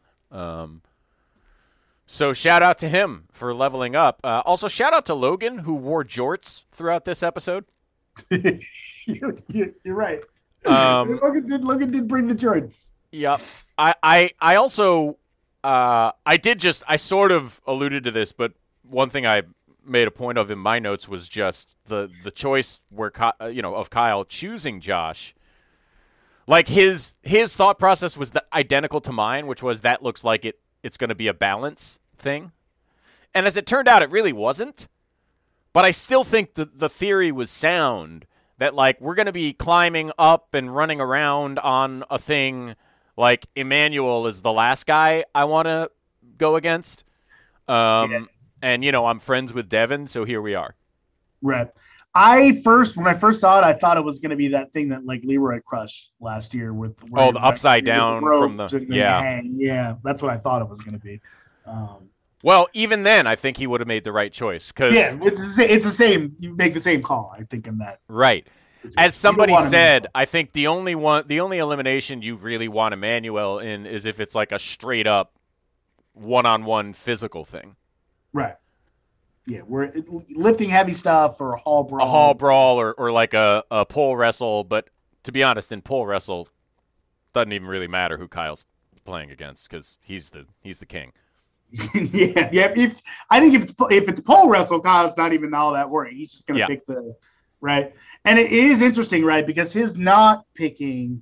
So shout out to him for leveling up. Also, shout out to Logan, who wore jorts throughout this episode. You're right. Logan did bring the jorts. Yep. I also I sort of alluded to this, but one thing I made a point of in my notes was just the choice where of Kyle choosing Josh. Like his thought process was identical to mine, which was that looks like it's going to be a balance thing. And as it turned out, it really wasn't. But I still think the theory was sound that, like, we're going to be climbing up and running around on a thing like Emmanuel is the last guy I want to go against. And, I'm friends with Devin, so here we are. Right. When I first saw it, I thought it was going to be that thing that like Leroy crushed last year with the upside down from the yeah, that's what I thought it was going to be. Well, even then, I think he would have made the right choice because it's the same. You make the same call, I think, in that. Right. As somebody said, I think the only elimination you really want Emmanuel in is if it's like a straight up one-on-one physical thing. Right. Yeah, we're lifting heavy stuff or a hall brawl. A hall brawl or like a pole wrestle, but to be honest, in pole wrestle, doesn't even really matter who Kyle's playing against because he's the king. yeah. I think if it's pole wrestle, Kyle's not even all that worried. He's just gonna pick the right. And it is interesting, right? Because his not picking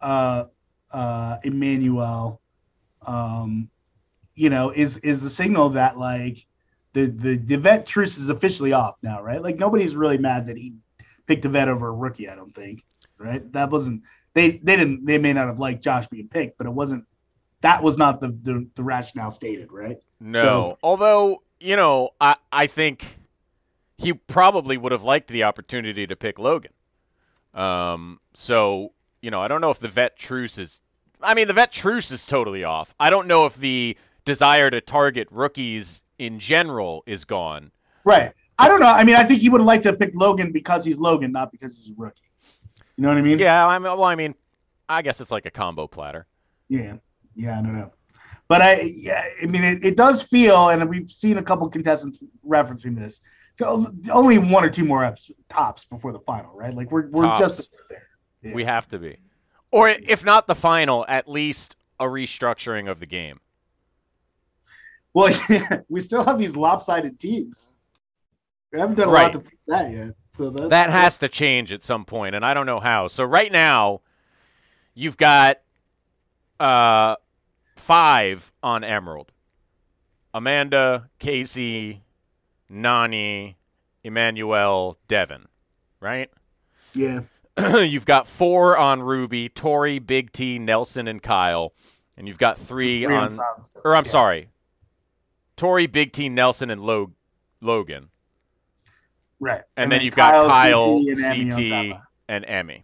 Emmanuel, is the signal that like the vet truce is officially off now, right? Like nobody's really mad that he picked a vet over a rookie. I don't think, right? That wasn't they may not have liked Josh being picked, but it wasn't. That was not the rationale stated, right? No. Although, I think he probably would have liked the opportunity to pick Logan. So, I don't know if the vet truce is – I mean, the vet truce is totally off. I don't know if the desire to target rookies in general is gone. Right. I don't know. I mean, I think he would have liked to have picked Logan because he's Logan, not because he's a rookie. You know what I mean? Yeah. I guess it's like a combo platter. Yeah. Yeah, I don't know. But it does feel, and we've seen a couple contestants referencing this, so only one or two more tops before the final, right? Like we're just there. Yeah. We have to be. Or if not the final, at least a restructuring of the game. Well, we still have these lopsided teams. We haven't done a lot to fix that yet. So that has to change at some point, and I don't know how. So right now, you've got 5 on Emerald. Amanda, Casey, Nani, Emmanuel, Devin, right? Yeah. You've got 4 on Ruby, Tori, Big T, Nelson, and Kyle. And you've got 3 on – or I'm sorry. Tori, Big T, Nelson, and Logan. Right. And then you've got Kyle, CT, and Emmy.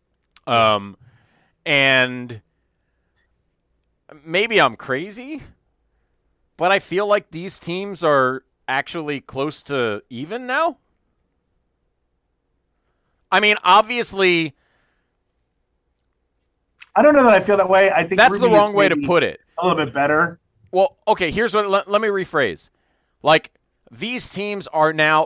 And maybe I'm crazy, but I feel like these teams are actually close to even now. I mean, obviously, I don't know that I feel that way. I think that's Ruby the wrong way to put it. A little bit better. Well, okay, here's what let me rephrase. Like, these teams are now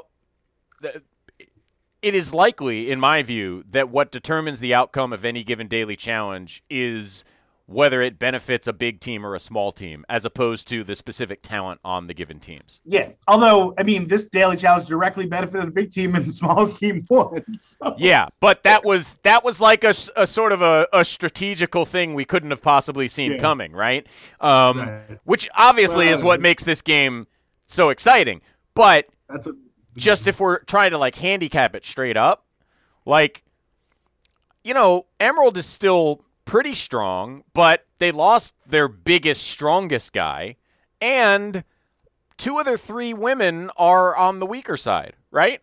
it is likely, in my view, that what determines the outcome of any given daily challenge is whether it benefits a big team or a small team, as opposed to the specific talent on the given teams. Yeah, although, I mean, this daily challenge directly benefited a big team and the smallest team won. So. Yeah, but that was like a sort of a strategical thing we couldn't have possibly seen coming, right? Right? Which obviously is what makes this game so exciting. But just if we're trying to, like, handicap it straight up, like, Emerald is still pretty strong, but they lost their biggest, strongest guy, and 2 of their 3 women are on the weaker side, right?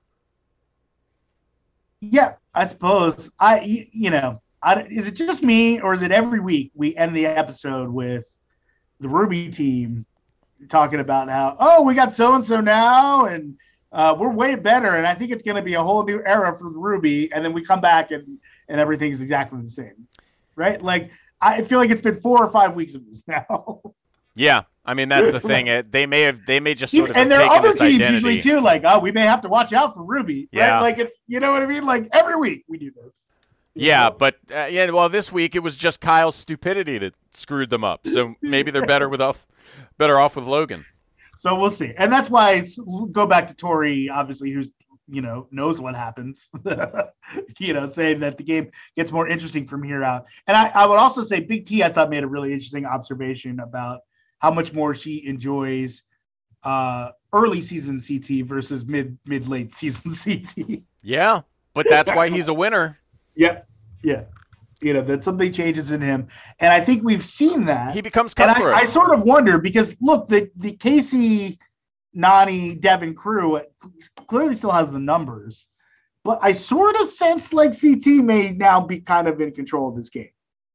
Yeah, I suppose. Is it just me, or is it every week we end the episode with the Ruby team talking about how, we got so-and-so now, and We're way better, and I think it's going to be a whole new era for Ruby. And then we come back and everything's exactly the same, right? Like I feel like it's been 4 or 5 weeks of this now. Yeah, I mean that's the thing. They may just sort of and have there are taken other this teams identity. usually too. Like, oh, we may have to watch out for Ruby. Yeah, right? Like it's you know what I mean. Like every week we do this. Yeah, but well, this week it was just Kyle's stupidity that screwed them up. So maybe they're better off with Logan. So we'll see, and that's why go back to Tori, obviously, who's knows what happens. Saying that the game gets more interesting from here out. And I would also say Big T, I thought, made a really interesting observation about how much more she enjoys early season CT versus mid late season CT. Yeah, but that's why he's a winner. Yep. Yeah. That something changes in him. And I think we've seen that. He becomes and cutthroat. I sort of wonder because, look, the Casey, Nani, Devin crew clearly still has the numbers. But I sort of sense like CT may now be kind of in control of this game.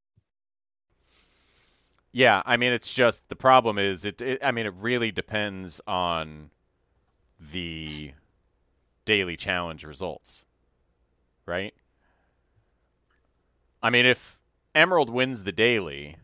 Yeah, I mean, it's just the problem is it really depends on the daily challenge results, right? I mean, if Emerald wins the daily,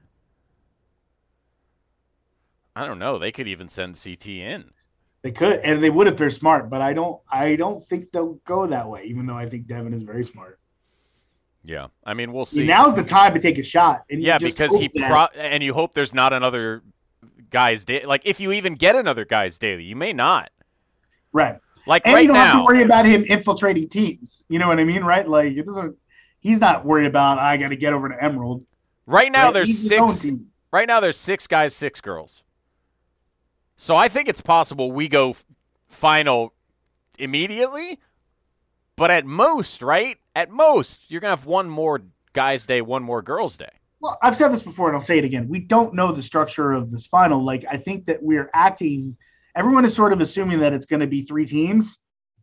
I don't know. They could even send CT in. They could, and they would if they're smart. But I don't think they'll go that way. Even though I think Devin is very smart. Yeah, I mean, we'll see. Now's the time to take a shot. And yeah, because and you hope there's not another guy's daily. Like, if you even get another guy's daily, you may not. Right. Like and right you don't now, have to worry about him infiltrating teams. You know what I mean, right? Like it doesn't. He's not worried about I got to get over to Emerald. Right now, right? there's 6. Right now, there's 6 guys, 6 girls. So I think it's possible we go final immediately. But at most, right? At most, you're gonna have one more guys' day, one more girls' day. Well, I've said this before, and I'll say it again. We don't know the structure of this final. Like I think that we're acting. Everyone is sort of assuming that it's going to be 3 teams.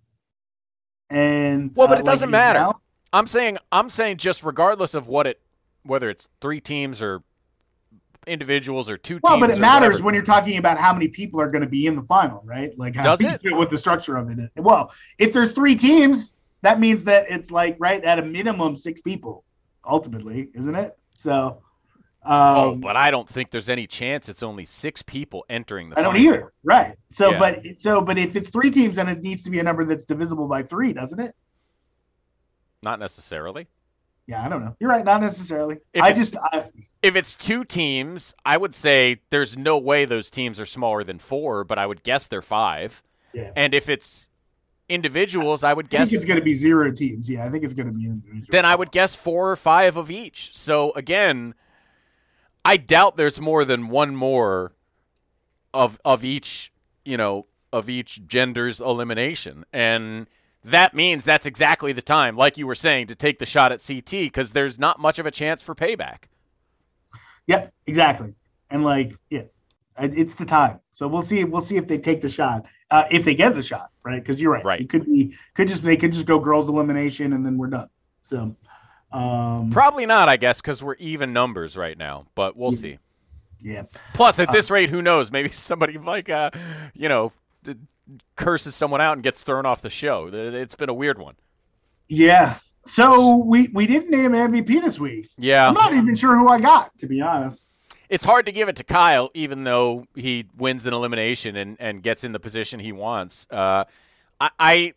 And well, but it doesn't matter. Now. I'm saying just regardless of whether it's 3 teams or individuals or 2 teams. Well, but it or matters whatever. when you're talking about how many people are going to be in the final, right? Like how does it? What the structure of it is. Well, if there's 3 teams, that means that it's like right at a minimum 6 people, ultimately, isn't it? So. But I don't think there's any chance it's only 6 people entering the final. I don't either. Right. So, Yeah. but if it's 3 teams, then it needs to be a number that's divisible by 3, doesn't it? Not necessarily. Yeah, I don't know. You're right. Not necessarily. If it's 2 teams, I would say there's no way those teams are smaller than 4, but I would guess they're 5. Yeah. And if it's individuals, I would I guess think it's going to be 0 teams. Yeah, I think it's going to be individuals. then I would guess 4 or 5 of each. So again, I doubt there's more than one more of each, of each gender's elimination. And that means that's exactly the time, like you were saying, to take the shot at CT because there's not much of a chance for payback. Yep, exactly. And it's the time. So we'll see if they take the shot, if they get the shot, right? Because you're right. Right. It they could just go girls elimination and then we're done. So probably not, I guess, because we're even numbers right now. But we'll see. Yeah. Plus, at this rate, who knows? Maybe somebody curses someone out and gets thrown off the show. It's been a weird one. Yeah. So we didn't name MVP this week. Yeah. I'm not even sure who I got, to be honest. It's hard to give it to Kyle, even though he wins an elimination and gets in the position he wants. Can I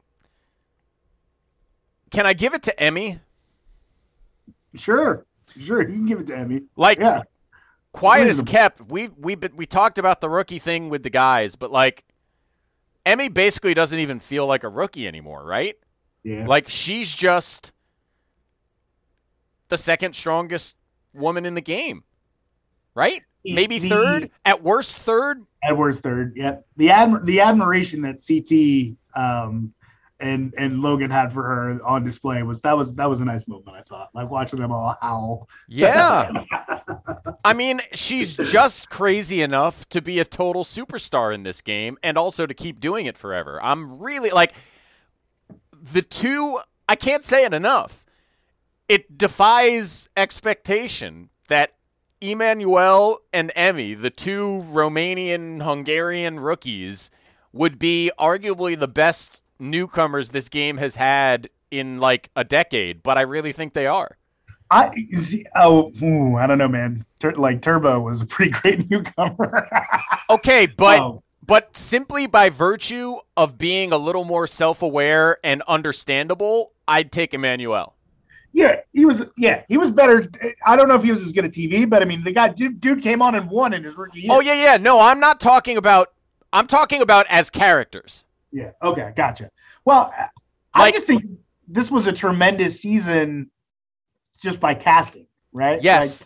give it to Emmy? Sure. You can give it to Emmy. Quiet as kept. We talked about the rookie thing with the guys, but Emmy basically doesn't even feel like a rookie anymore, right? Yeah. She's just the second strongest woman in the game, right? Maybe third, at worst third. At worst third, yeah. The admiration that CT and Logan had for her on display was a nice moment. I thought, watching them all howl. Yeah. I mean, she's just crazy enough to be a total superstar in this game and also to keep doing it forever. I'm really the two, I can't say it enough. It defies expectation that Emmanuel and Emmy, the 2 Romanian-Hungarian rookies, would be arguably the best newcomers this game has had in like a decade, but I really think they are. I don't know, man. Turbo was a pretty great newcomer. Okay, but simply by virtue of being a little more self-aware and understandable, I'd take Emmanuel. Yeah, he was better. I don't know if he was as good at TV, but I mean, the guy dude came on and won in his rookie year. Oh yeah. No, I'm talking about as characters. Yeah. Okay, gotcha. Well, I just think this was a tremendous season just by casting, right? Yes.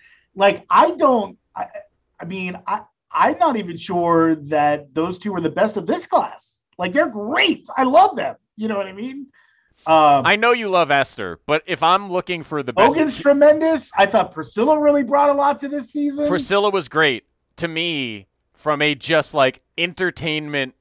I'm not even sure that those two were the best of this class. Like, they're great. I love them. You know what I mean? I know you love Esther, but if I'm looking for the best, Hogan's tremendous. I thought Priscilla really brought a lot to this season. Priscilla was great to me from a just like entertainment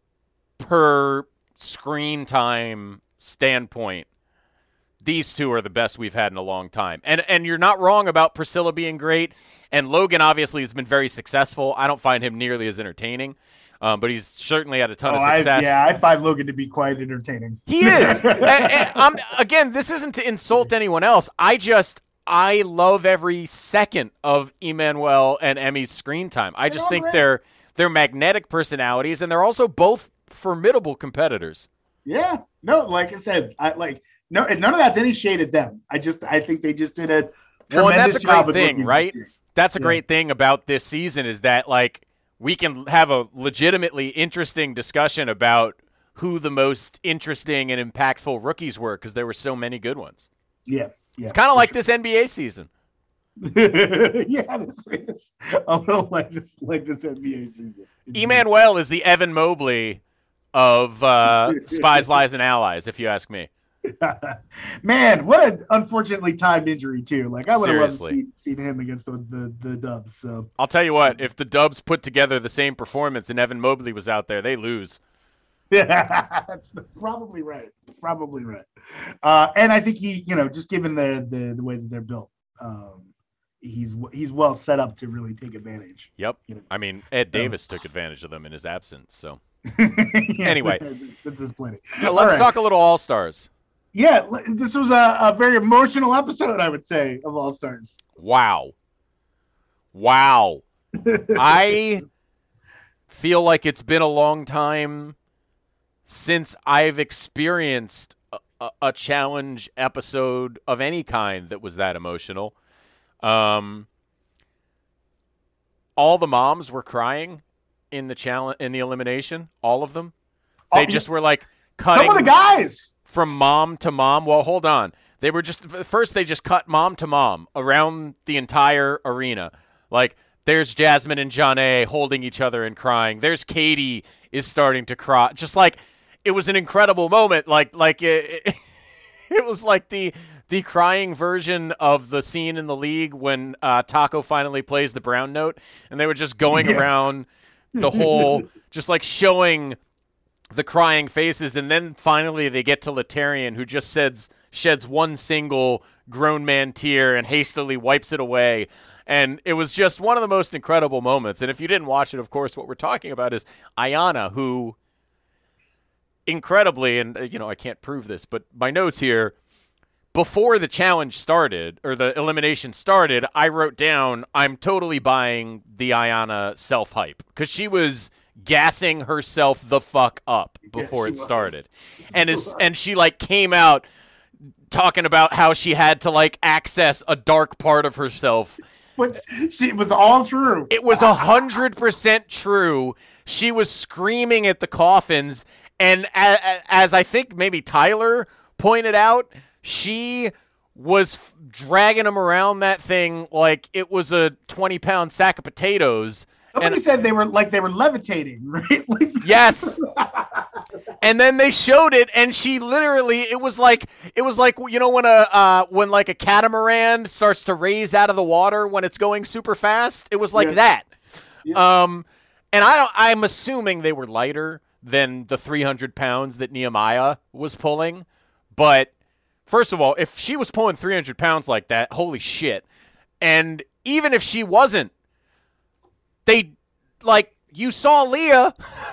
per screen time standpoint. These two are the best we've had in a long time. And you're not wrong about Priscilla being great. And Logan obviously has been very successful. I don't find him nearly as entertaining, but he's certainly had a ton of success. I find Logan to be quite entertaining. He is. Again, this isn't to insult anyone else. I love every second of Emmanuel and Emmy's screen time. I just think they're magnetic personalities, and they're also both formidable competitors. Yeah. No, like I said, none of that's any shade at them. I think they just did a tremendous job. That's a great thing, right? That's a great thing about this season is that like we can have a legitimately interesting discussion about who the most interesting and impactful rookies were because there were so many good ones. Yeah. It's kind of like this NBA season. Yeah, this is a little like this NBA season. Emmanuel is the Evan Mobley of Spies, Lies, and Allies, if you ask me. Man, what an unfortunately timed injury too. Like I would have loved to see him against the Dubs. So I'll tell you what, if the Dubs put together the same performance and Evan Mobley was out there, they lose. Yeah, that's probably right. Probably right. And I think he, just given the way that they're built, he's well set up to really take advantage. Yep. I mean, Ed Davis took advantage of them in his absence. So anyway, this is plenty. Let's talk a little All-Stars. Yeah, this was a very emotional episode, I would say, of All-Stars. Wow. I feel like it's been a long time since I've experienced a challenge episode of any kind that was that emotional. All the moms were crying in the elimination. All of them. They just were like cutting. Some of the guys. From mom to mom. Well, hold on. They just cut mom to mom around the entire arena. Like, there's Jasmine and Janae holding each other and crying. There's Katie is starting to cry. Just like, it was an incredible moment. It was like the crying version of the scene in The League when Taco finally plays the brown note, and they were just going around the whole, just like showing the crying faces, and then finally they get to Laterian, who just sheds one single grown man tear and hastily wipes it away. And it was just one of the most incredible moments. And if you didn't watch it, of course, what we're talking about is Ayanna, who incredibly, and I can't prove this, but my notes here, before the challenge started, or the elimination started, I wrote down, I'm totally buying the Ayanna self-hype, because she was gassing herself the fuck up before it started. And she like came out talking about how she had to like access a dark part of herself. But it was all true. It was 100% true. She was screaming at the coffins, and as I think maybe Tyler pointed out, she was dragging them around that thing like it was a 20-pound sack of potatoes. Somebody said they were levitating, right? Yes. And then they showed it, and she literally, it was like when like a catamaran starts to raise out of the water when it's going super fast. It was like that. Yeah. And I'm assuming they were lighter than the 300 pounds that Nehemiah was pulling. But first of all, if she was pulling 300 pounds like that, holy shit. And even if she wasn't, you saw Leah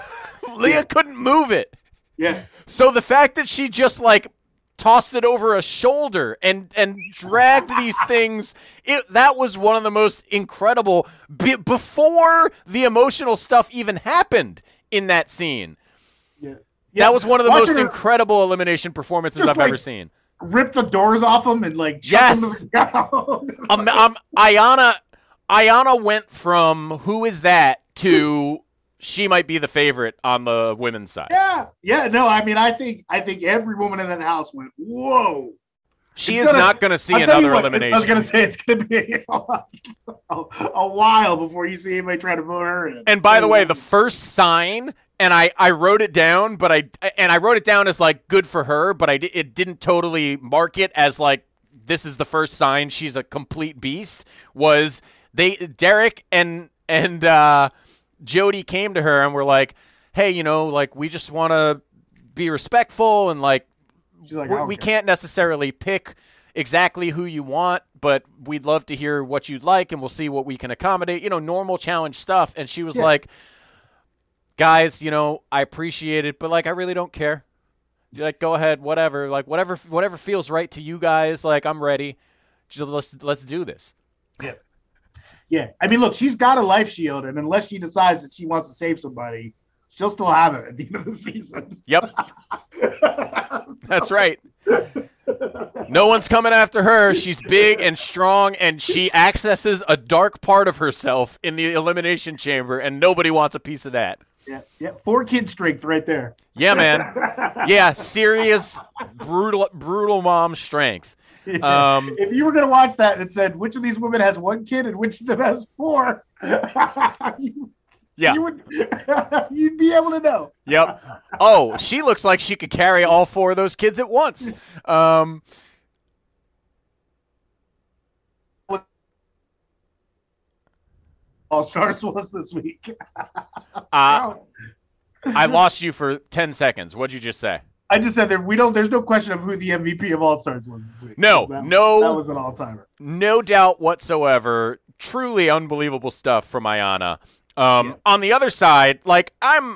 Leah couldn't move it. Yeah. So the fact that she just like tossed it over a shoulder and dragged these things, that was one of the most incredible before the emotional stuff even happened in that scene. Yeah. That was one of the Watching most incredible elimination performances I've ever seen. Rip the doors off them and like chuck them to the ground. Ayanna went from who is that to she might be the favorite on the women's side. Yeah. No, I mean, I think every woman in that house went, whoa. She is not going to see another elimination. I was going to say it's going to be a while before you see anybody try to vote her in. And by the way, the first sign, and I wrote it down, but I wrote it down as like good for her, but it didn't totally mark it as like this is the first sign she's a complete beast. Was Derek and Jody came to her and were like, hey, like we just want to be respectful and like, we can't necessarily pick exactly who you want, but we'd love to hear what you'd like and we'll see what we can accommodate, normal challenge stuff. And she was like, guys, I appreciate it, but like, I really don't care. Like, go ahead, whatever, like whatever feels right to you guys. Like, I'm ready. Just let's do this. Yeah. Yeah. I mean, look, she's got a life shield, and unless she decides that she wants to save somebody, she'll still have it at the end of the season. Yep. That's right. No one's coming after her. She's big and strong, and she accesses a dark part of herself in the elimination chamber, and nobody wants a piece of that. Yeah. 4 kid strength right there. Yeah, man. Yeah, serious, brutal mom strength. If you were going to watch that and it said, which of these women has 1 kid and which of them has 4, you'd be able to know. Yep. Oh, she looks like she could carry all 4 of those kids at once. All Stars was this week. I lost you for 10 seconds. What'd you just say? I just said that there's no question of who the MVP of All Stars was this week. No. That was an all-timer. No doubt whatsoever. Truly unbelievable stuff from Ayanna. On the other side, like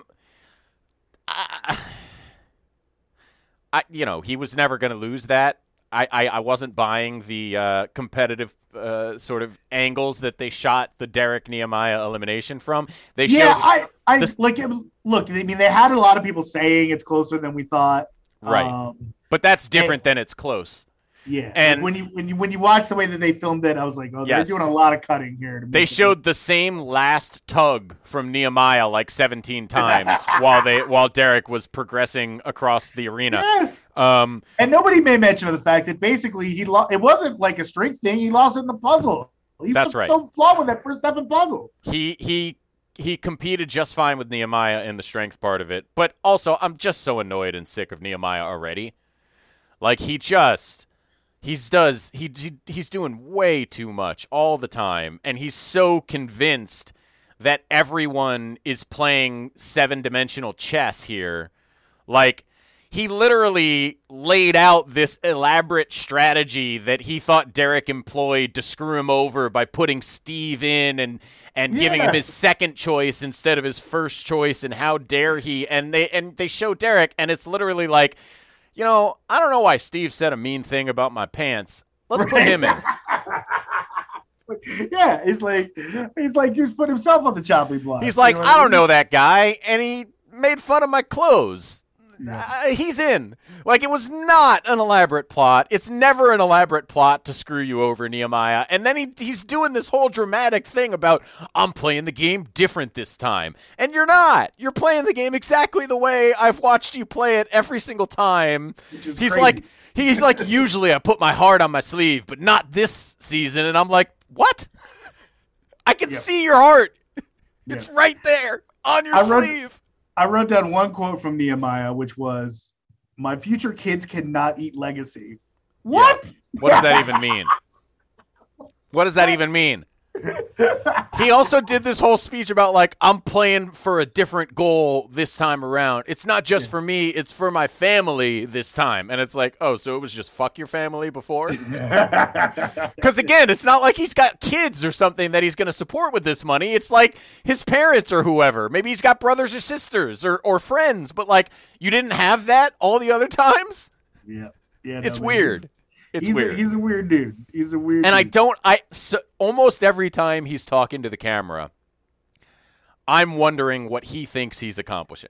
he was never going to lose that. I wasn't buying the competitive sort of angles that they shot the Derek Nehemiah elimination from. They look. I mean, they had a lot of people saying it's closer than we thought. Right, but that's different than it's close. Yeah, and when you watch the way that they filmed it, I was like, oh, they're doing a lot of cutting here. They showed the same last tug from Nehemiah like 17 times while Derek was progressing across the arena. Yeah. And nobody made mention of the fact that basically it wasn't like a strength thing. He lost it in the puzzle. That's right. So flawed with that first step in puzzle. He competed just fine with Nehemiah in the strength part of it, but also I'm just so annoyed and sick of Nehemiah already. Like he's doing way too much all the time, and he's so convinced that everyone is playing 7-dimensional chess here. Like, he literally laid out this elaborate strategy that he thought Derek employed to screw him over by putting Steve in and giving him his second choice instead of his first choice, and how dare he? And they show Derek, and it's literally like, I don't know why Steve said a mean thing about my pants. Let's put him in. Yeah, he's like just put himself on the chopping block. He's like, I don't know that guy, and he made fun of my clothes. He's in. Like, it was not an elaborate plot. It's never an elaborate plot to screw you over, Nehemiah. And then he's doing this whole dramatic thing about, I'm playing the game different this time. And you're not. You're playing the game exactly the way I've watched you play it every single time. He's like, usually I put my heart on my sleeve, but not this season. And I'm like, what? I can see your heart. It's right there on your sleeve. I wrote down one quote from Nehemiah, which was, "My future kids cannot eat legacy." What? Yeah. What does that even mean? What does that even mean? He also did this whole speech about, like, I'm playing for a different goal this time around. It's not just for me, it's for my family this time. And it's like, oh, so it was just fuck your family before? Because, again, it's not like he's got kids or something that he's going to support with this money. It's like his parents or whoever. Maybe he's got brothers or sisters or friends. But, like, you didn't have that all the other times? Yeah. It's weird. It's weird. He's a weird dude. He's a weird and dude. So almost every time he's talking to the camera, I'm wondering what he thinks he's accomplishing.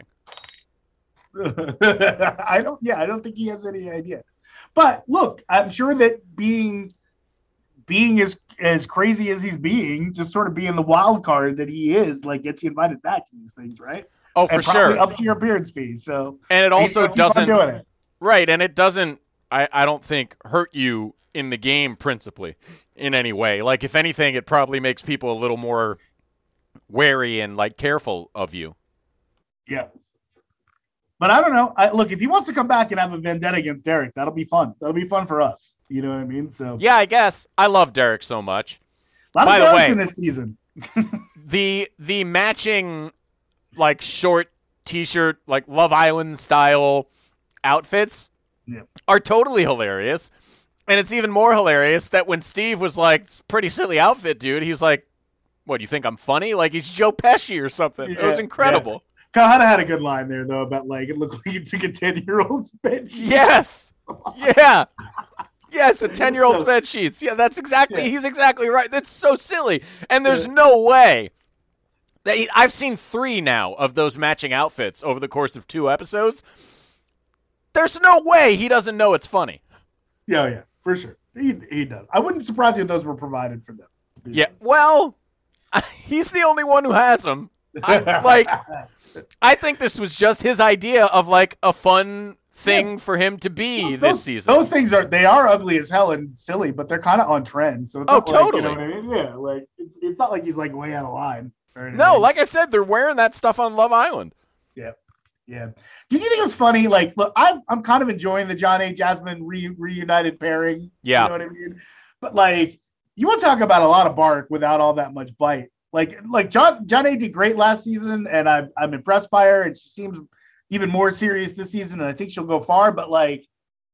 I don't think he has any idea. But look, I'm sure that being as crazy as he's being, just sort of being the wild card that he is, like, gets you invited back to these things, right? Oh, for sure. Up to your appearance fee. So, and it also doesn't doing it. Right, and it doesn't, I don't think, hurt you in the game principally in any way. Like, if anything, it probably makes people a little more wary and, like, careful of you. Yeah. But I don't know. Look, if he wants to come back and have a vendetta against Derek, that'll be fun. That'll be fun for us. You know what I mean? So yeah, I guess. I love Derek so much. A lot By of the Derek way, in this season. the matching, like, short T-shirt, like, Love Island style outfits are totally hilarious. And it's even more hilarious that when Steve was like, it's a pretty silly outfit, dude, he was like, what, you think I'm funny? Like, he's Joe Pesci or something. It was incredible. Kind of had a good line there, though, about, like, it looked like you took a 10-year-old's bed sheet. Yes. Yeah. Yes, a 10-year-old's bed sheets. Yeah, that's exactly, he's exactly right. That's so silly. And there's no way that I've seen 3 now of those matching outfits over the course of 2 episodes. There's no way he doesn't know it's funny. Yeah, for sure. He does. I wouldn't surprise you if those were provided for them. Yeah, well, he's the only one who has them. I think this was just his idea of, like, a fun thing for him to be this season. Those things are ugly as hell and silly, but they're kind of on trend. So it's not totally. Like, you know what I mean? Yeah, like it's not like he's, like, way out of line. No, like I said, they're wearing that stuff on Love Island. Yeah. Did you think it was funny? Like, look, I'm kind of enjoying the John A. Jasmine reunited pairing. Yeah. You know what I mean? But, like, you want to talk about a lot of bark without all that much bite. Like John A. did great last season, and I'm impressed by her, and she seems even more serious this season, and I think she'll go far. But, like,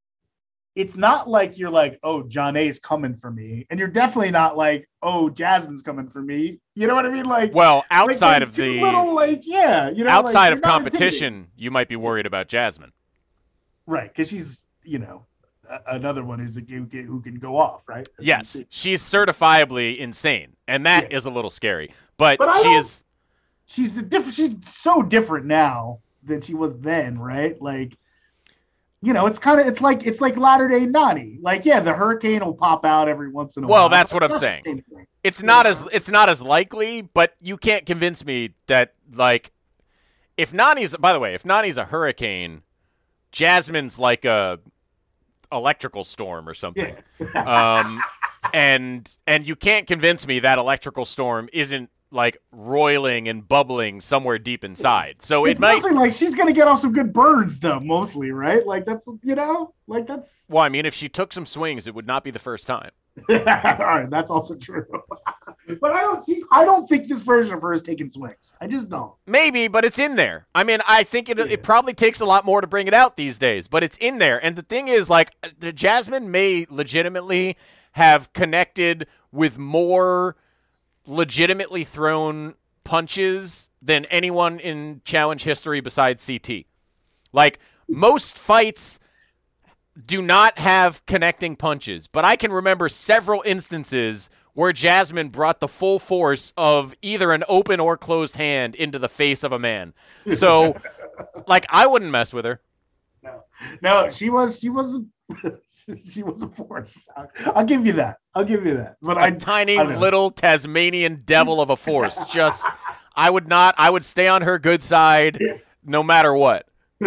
it's not like you're like, oh, John A.'s coming for me, and you're definitely not like, oh, Jasmine's coming for me. You know what I mean? Like, well, outside like, of the little, like, yeah, you know, outside like, of competition, you might be worried about Jasmine, right? Because she's, you know, another one who can go off, right? Yes, she's certifiably insane, and that is a little scary. But she's so different now than she was then, right? Like, you know, it's like Latter-day Nani. Like, yeah, the hurricane will pop out every once in a while. Well, that's what I'm saying. It's not as likely, but you can't convince me that, like, if Nani's a hurricane, Jasmine's like a electrical storm or something. Yeah. And you can't convince me that electrical storm isn't, like, roiling and bubbling somewhere deep inside. So it's mostly like she's gonna get off some good burns, though. Mostly, right? Like, that's, you know, like, that's. Well, I mean, if she took some swings, it would not be the first time. All right, that's also true. But I don't think this version of her is taking swings. I just don't. Maybe, but it's in there. I mean, I think it probably takes a lot more to bring it out these days, but it's in there. And the thing is, like, Jasmine may legitimately have connected with more legitimately thrown punches than anyone in challenge history besides CT. Like, most fights do not have connecting punches, but I can remember several instances where Jasmine brought the full force of either an open or closed hand into the face of a man. So, like, I wouldn't mess with her. No, she was she was a force. I'll give you that. But a tiny little Tasmanian devil of a force. Just, I would stay on her good side no matter what.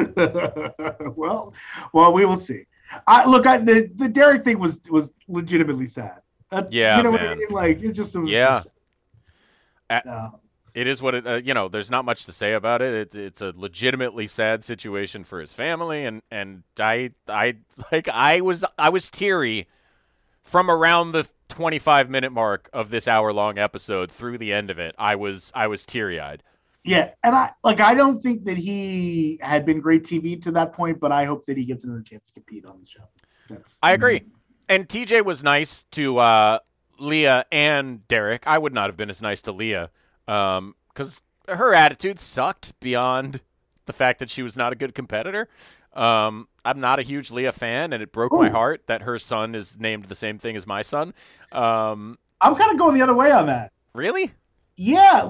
Well, we will see. The Derek thing was legitimately sad. Yeah, you know man. what I mean? Like, it was yeah. Just, it is what it. You know, there's not much to say about it. It's a legitimately sad situation for his family, and I was teary from around the 25-minute mark of this hour-long episode through the end of it, I was teary-eyed. Yeah, and I don't think that he had been great TV to that point, but I hope that he gets another chance to compete on the show. I agree. And TJ was nice to Leah and Derek. I would not have been as nice to Leah because her attitude sucked beyond the fact that she was not a good competitor. I'm not a huge Leah fan, and it broke my heart that her son is named the same thing as my son. I'm kind of going the other way on that. Really? Yeah,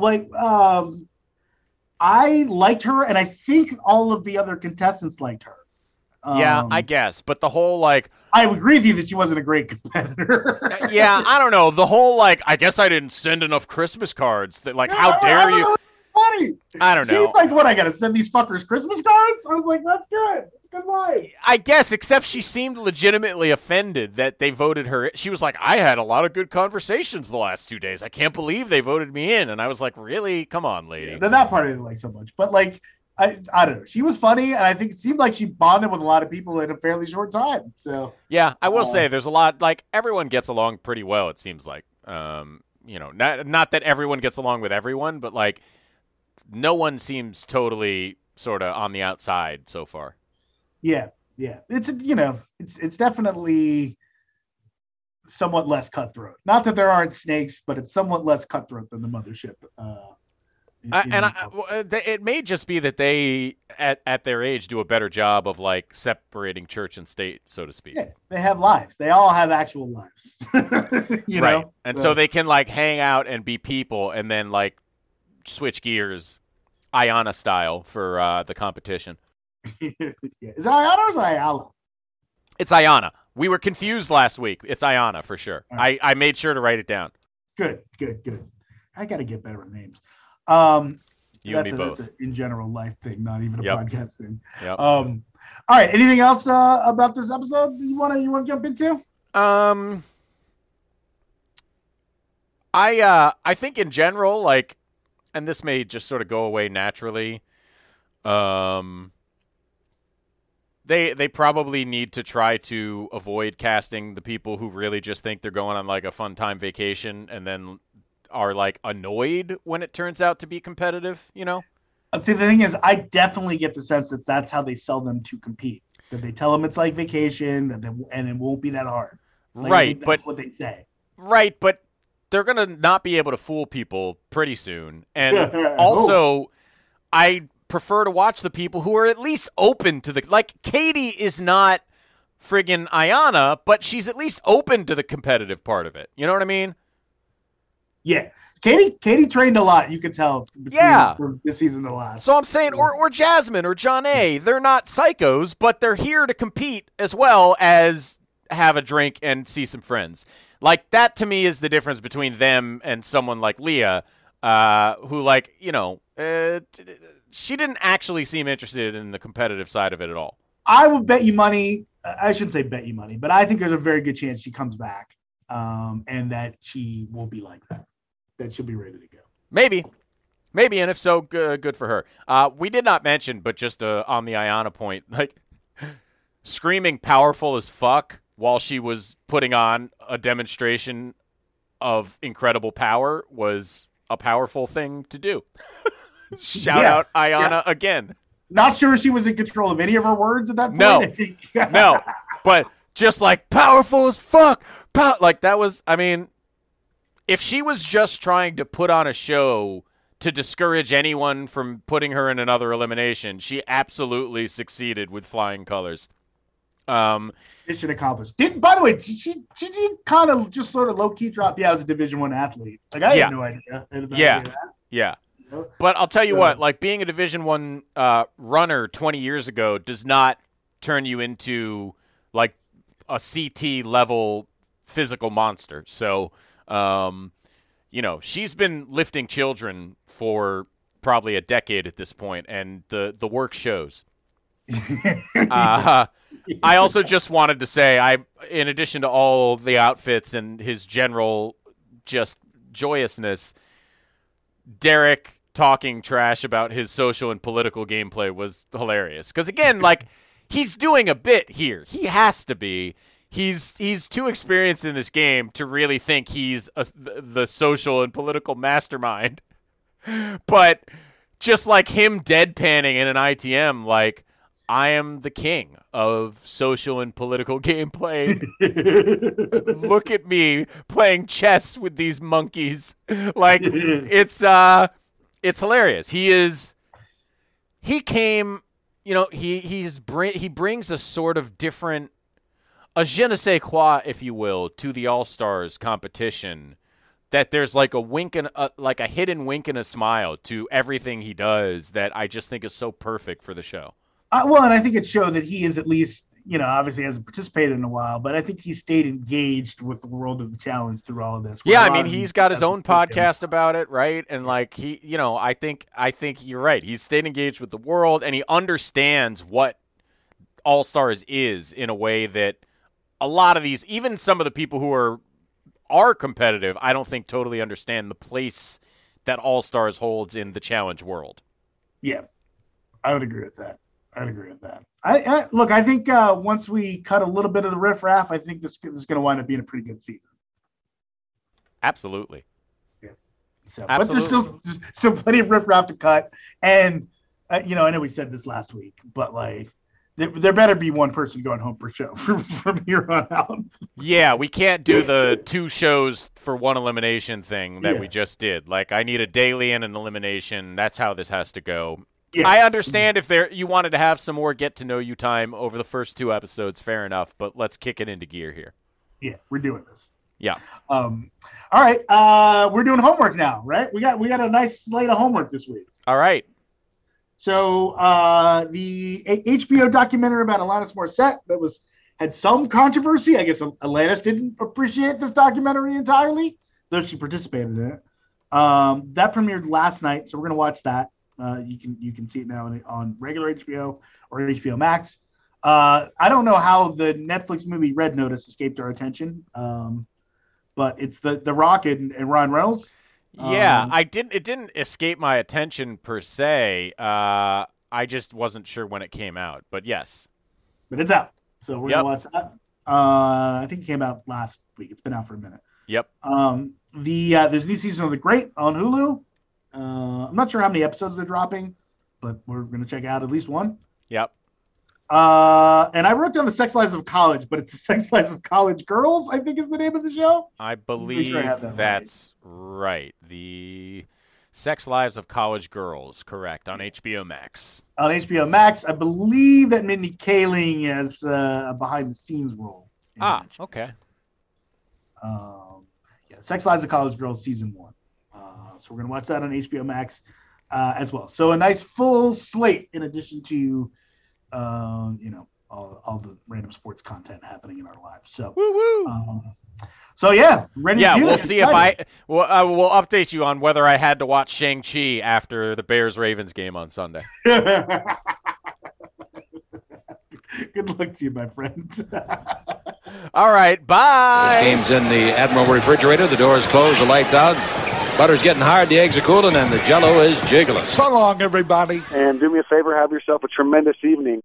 I liked her, and I think all of the other contestants liked her. Yeah, I guess. But the whole, I agree with you that she wasn't a great competitor. Yeah, I don't know. The whole, I guess I didn't send enough Christmas cards. That, how dare you? Funny. I don't know. She's like, what, I got to send these fuckers Christmas cards? I was like, that's good. That's good line. I guess, except she seemed legitimately offended that they voted her. She was like, I had a lot of good conversations the last 2 days. I can't believe they voted me in. And I was like, really? Come on, lady. Yeah, that part I didn't like so much. But, I don't know. She was funny, and I think it seemed like she bonded with a lot of people in a fairly short time. So yeah, I will say there's a lot. Everyone gets along pretty well. It seems like, not that everyone gets along with everyone, but no one seems totally sort of on the outside so far. Yeah. It's definitely somewhat less cutthroat. Not that there aren't snakes, but it's somewhat less cutthroat than the mothership. It may just be that they, at their age, do a better job of separating church and state, so to speak. Yeah, they have lives. They all have actual lives. Right. know? And so they can hang out and be people and then switch gears, Ayana style, for the competition. Yeah. Is it Ayana or is it Ayala? It's Ayana. We were confused last week. It's Ayana for sure. Right. I made sure to write it down. Good. I got to get better at names. You and me both. That's an in general life thing, not even a podcast thing. Yep. All right. Anything else about this episode that you want to jump into? I think in general, and this may just sort of go away naturally. They probably need to try to avoid casting the people who really just think they're going on a fun time vacation and then are annoyed when it turns out to be competitive, See, the thing is, I definitely get the sense that that's how they sell them to compete. That they tell them it's like vacation and it won't be that hard. Right, that's what they say. Right, but they're going to not be able to fool people pretty soon. And also, I prefer to watch the people who are at least open to the Katie is not friggin' Ayana, but she's at least open to the competitive part of it. You know what I mean? Yeah. Katie trained a lot, you could tell from this season to last. So I'm saying or Jasmine or John A. They're not psychos, but they're here to compete as well as have a drink and see some friends. That to me is the difference between them and someone like Leah, who she didn't actually seem interested in the competitive side of it at all. I would bet you money. I shouldn't say bet you money, but I think there's a very good chance she comes back, and that she will be like that. That she'll be ready to go. Maybe, and if so, good for her. We did not mention, but just on the Ayana point, screaming "powerful as fuck" while she was putting on a demonstration of incredible power was a powerful thing to do. Shout out Ayana again. Not sure she was in control of any of her words at that point. No, but just powerful as fuck. That was, if she was just trying to put on a show to discourage anyone from putting her in another elimination, she absolutely succeeded with flying colors. Mission accomplished. By the way, she did kind of just sort of low key drop. Yeah, I was a Division I athlete. I had no idea. Yeah. But I'll tell you what, being a Division I runner 20 years ago does not turn you into a CT level physical monster. So, she's been lifting children for probably a decade at this point, and the work shows. I also just wanted to say, in addition to all the outfits and his general just joyousness, Derek talking trash about his social and political gameplay was hilarious. Because again, he's doing a bit here. He has to be. he's too experienced in this game to really think he's the social and political mastermind. But just like him deadpanning in an ITM, like, I am the king of social and political gameplay. Look at me playing chess with these monkeys. Like, it's hilarious. He came, he brings a sort of different, a je ne sais quoi, if you will, to the All-Stars competition. That there's like a wink and like a hidden wink and a smile to everything he does that I just think is so perfect for the show. Well, and I think it showed that he is at least, obviously hasn't participated in a while, but I think he stayed engaged with the world of the challenge through all of this. Yeah, I mean, he's got his own podcast about it, right? And like I think you're right. He's stayed engaged with the world, and he understands what All-Stars is in a way that a lot of these, even some of the people who are competitive, I don't think totally understand the place that All-Stars holds in the challenge world. Yeah, I would agree with that. I think once we cut a little bit of the riffraff, I think this is going to wind up being a pretty good season. Absolutely. Yeah. So, absolutely. But there's still plenty of riffraff to cut. And, I know we said this last week, but like, there better be one person going home per show from here on out. Yeah, we can't do the 2 shows for 1 elimination thing that we just did. Like, I need a daily and an elimination. That's how this has to go. Yes. I understand if you wanted to have some more get-to-know-you time over the first 2 episodes, fair enough, but let's kick it into gear here. Yeah, we're doing this. Yeah. All right, we're doing homework now, right? We got a nice slate of homework this week. All right. So the HBO documentary about Alanis Morissette that had some controversy. I guess Alanis didn't appreciate this documentary entirely, though she participated in it. That premiered last night, so we're gonna watch that. You can see it now on regular HBO or HBO Max. I don't know how the Netflix movie Red Notice escaped our attention, but it's the Rock and Ryan Reynolds. Yeah, it didn't escape my attention per se. I just wasn't sure when it came out, but yes. But it's out, so we're gonna watch that. I think it came out last week. It's been out for a minute. Yep. There's a new season of The Great on Hulu. I'm not sure how many episodes they're dropping, but we're gonna check out at least one. Yep. And I wrote down The Sex Lives of College, but it's The Sex Lives of College Girls, I think is the name of the show. I believe that's right. The Sex Lives of College Girls, correct, on HBO Max. On HBO Max, I believe that Mindy Kaling has a behind-the-scenes role. Okay. Sex Lives of College Girls, Season 1. So we're going to watch that on HBO Max as well. So a nice full slate in addition to all the random sports content happening in our lives. So, ready to do we'll see if we'll update you on whether I had to watch Shang-Chi after the Bears-Ravens game on Sunday. Good luck to you, my friend. All right, bye. This game's in the Admiral refrigerator. The door is closed, the light's out. Butter's getting hard, the eggs are cooling, and the Jell-O is jiggling. So long, everybody. And do me a favor, have yourself a tremendous evening.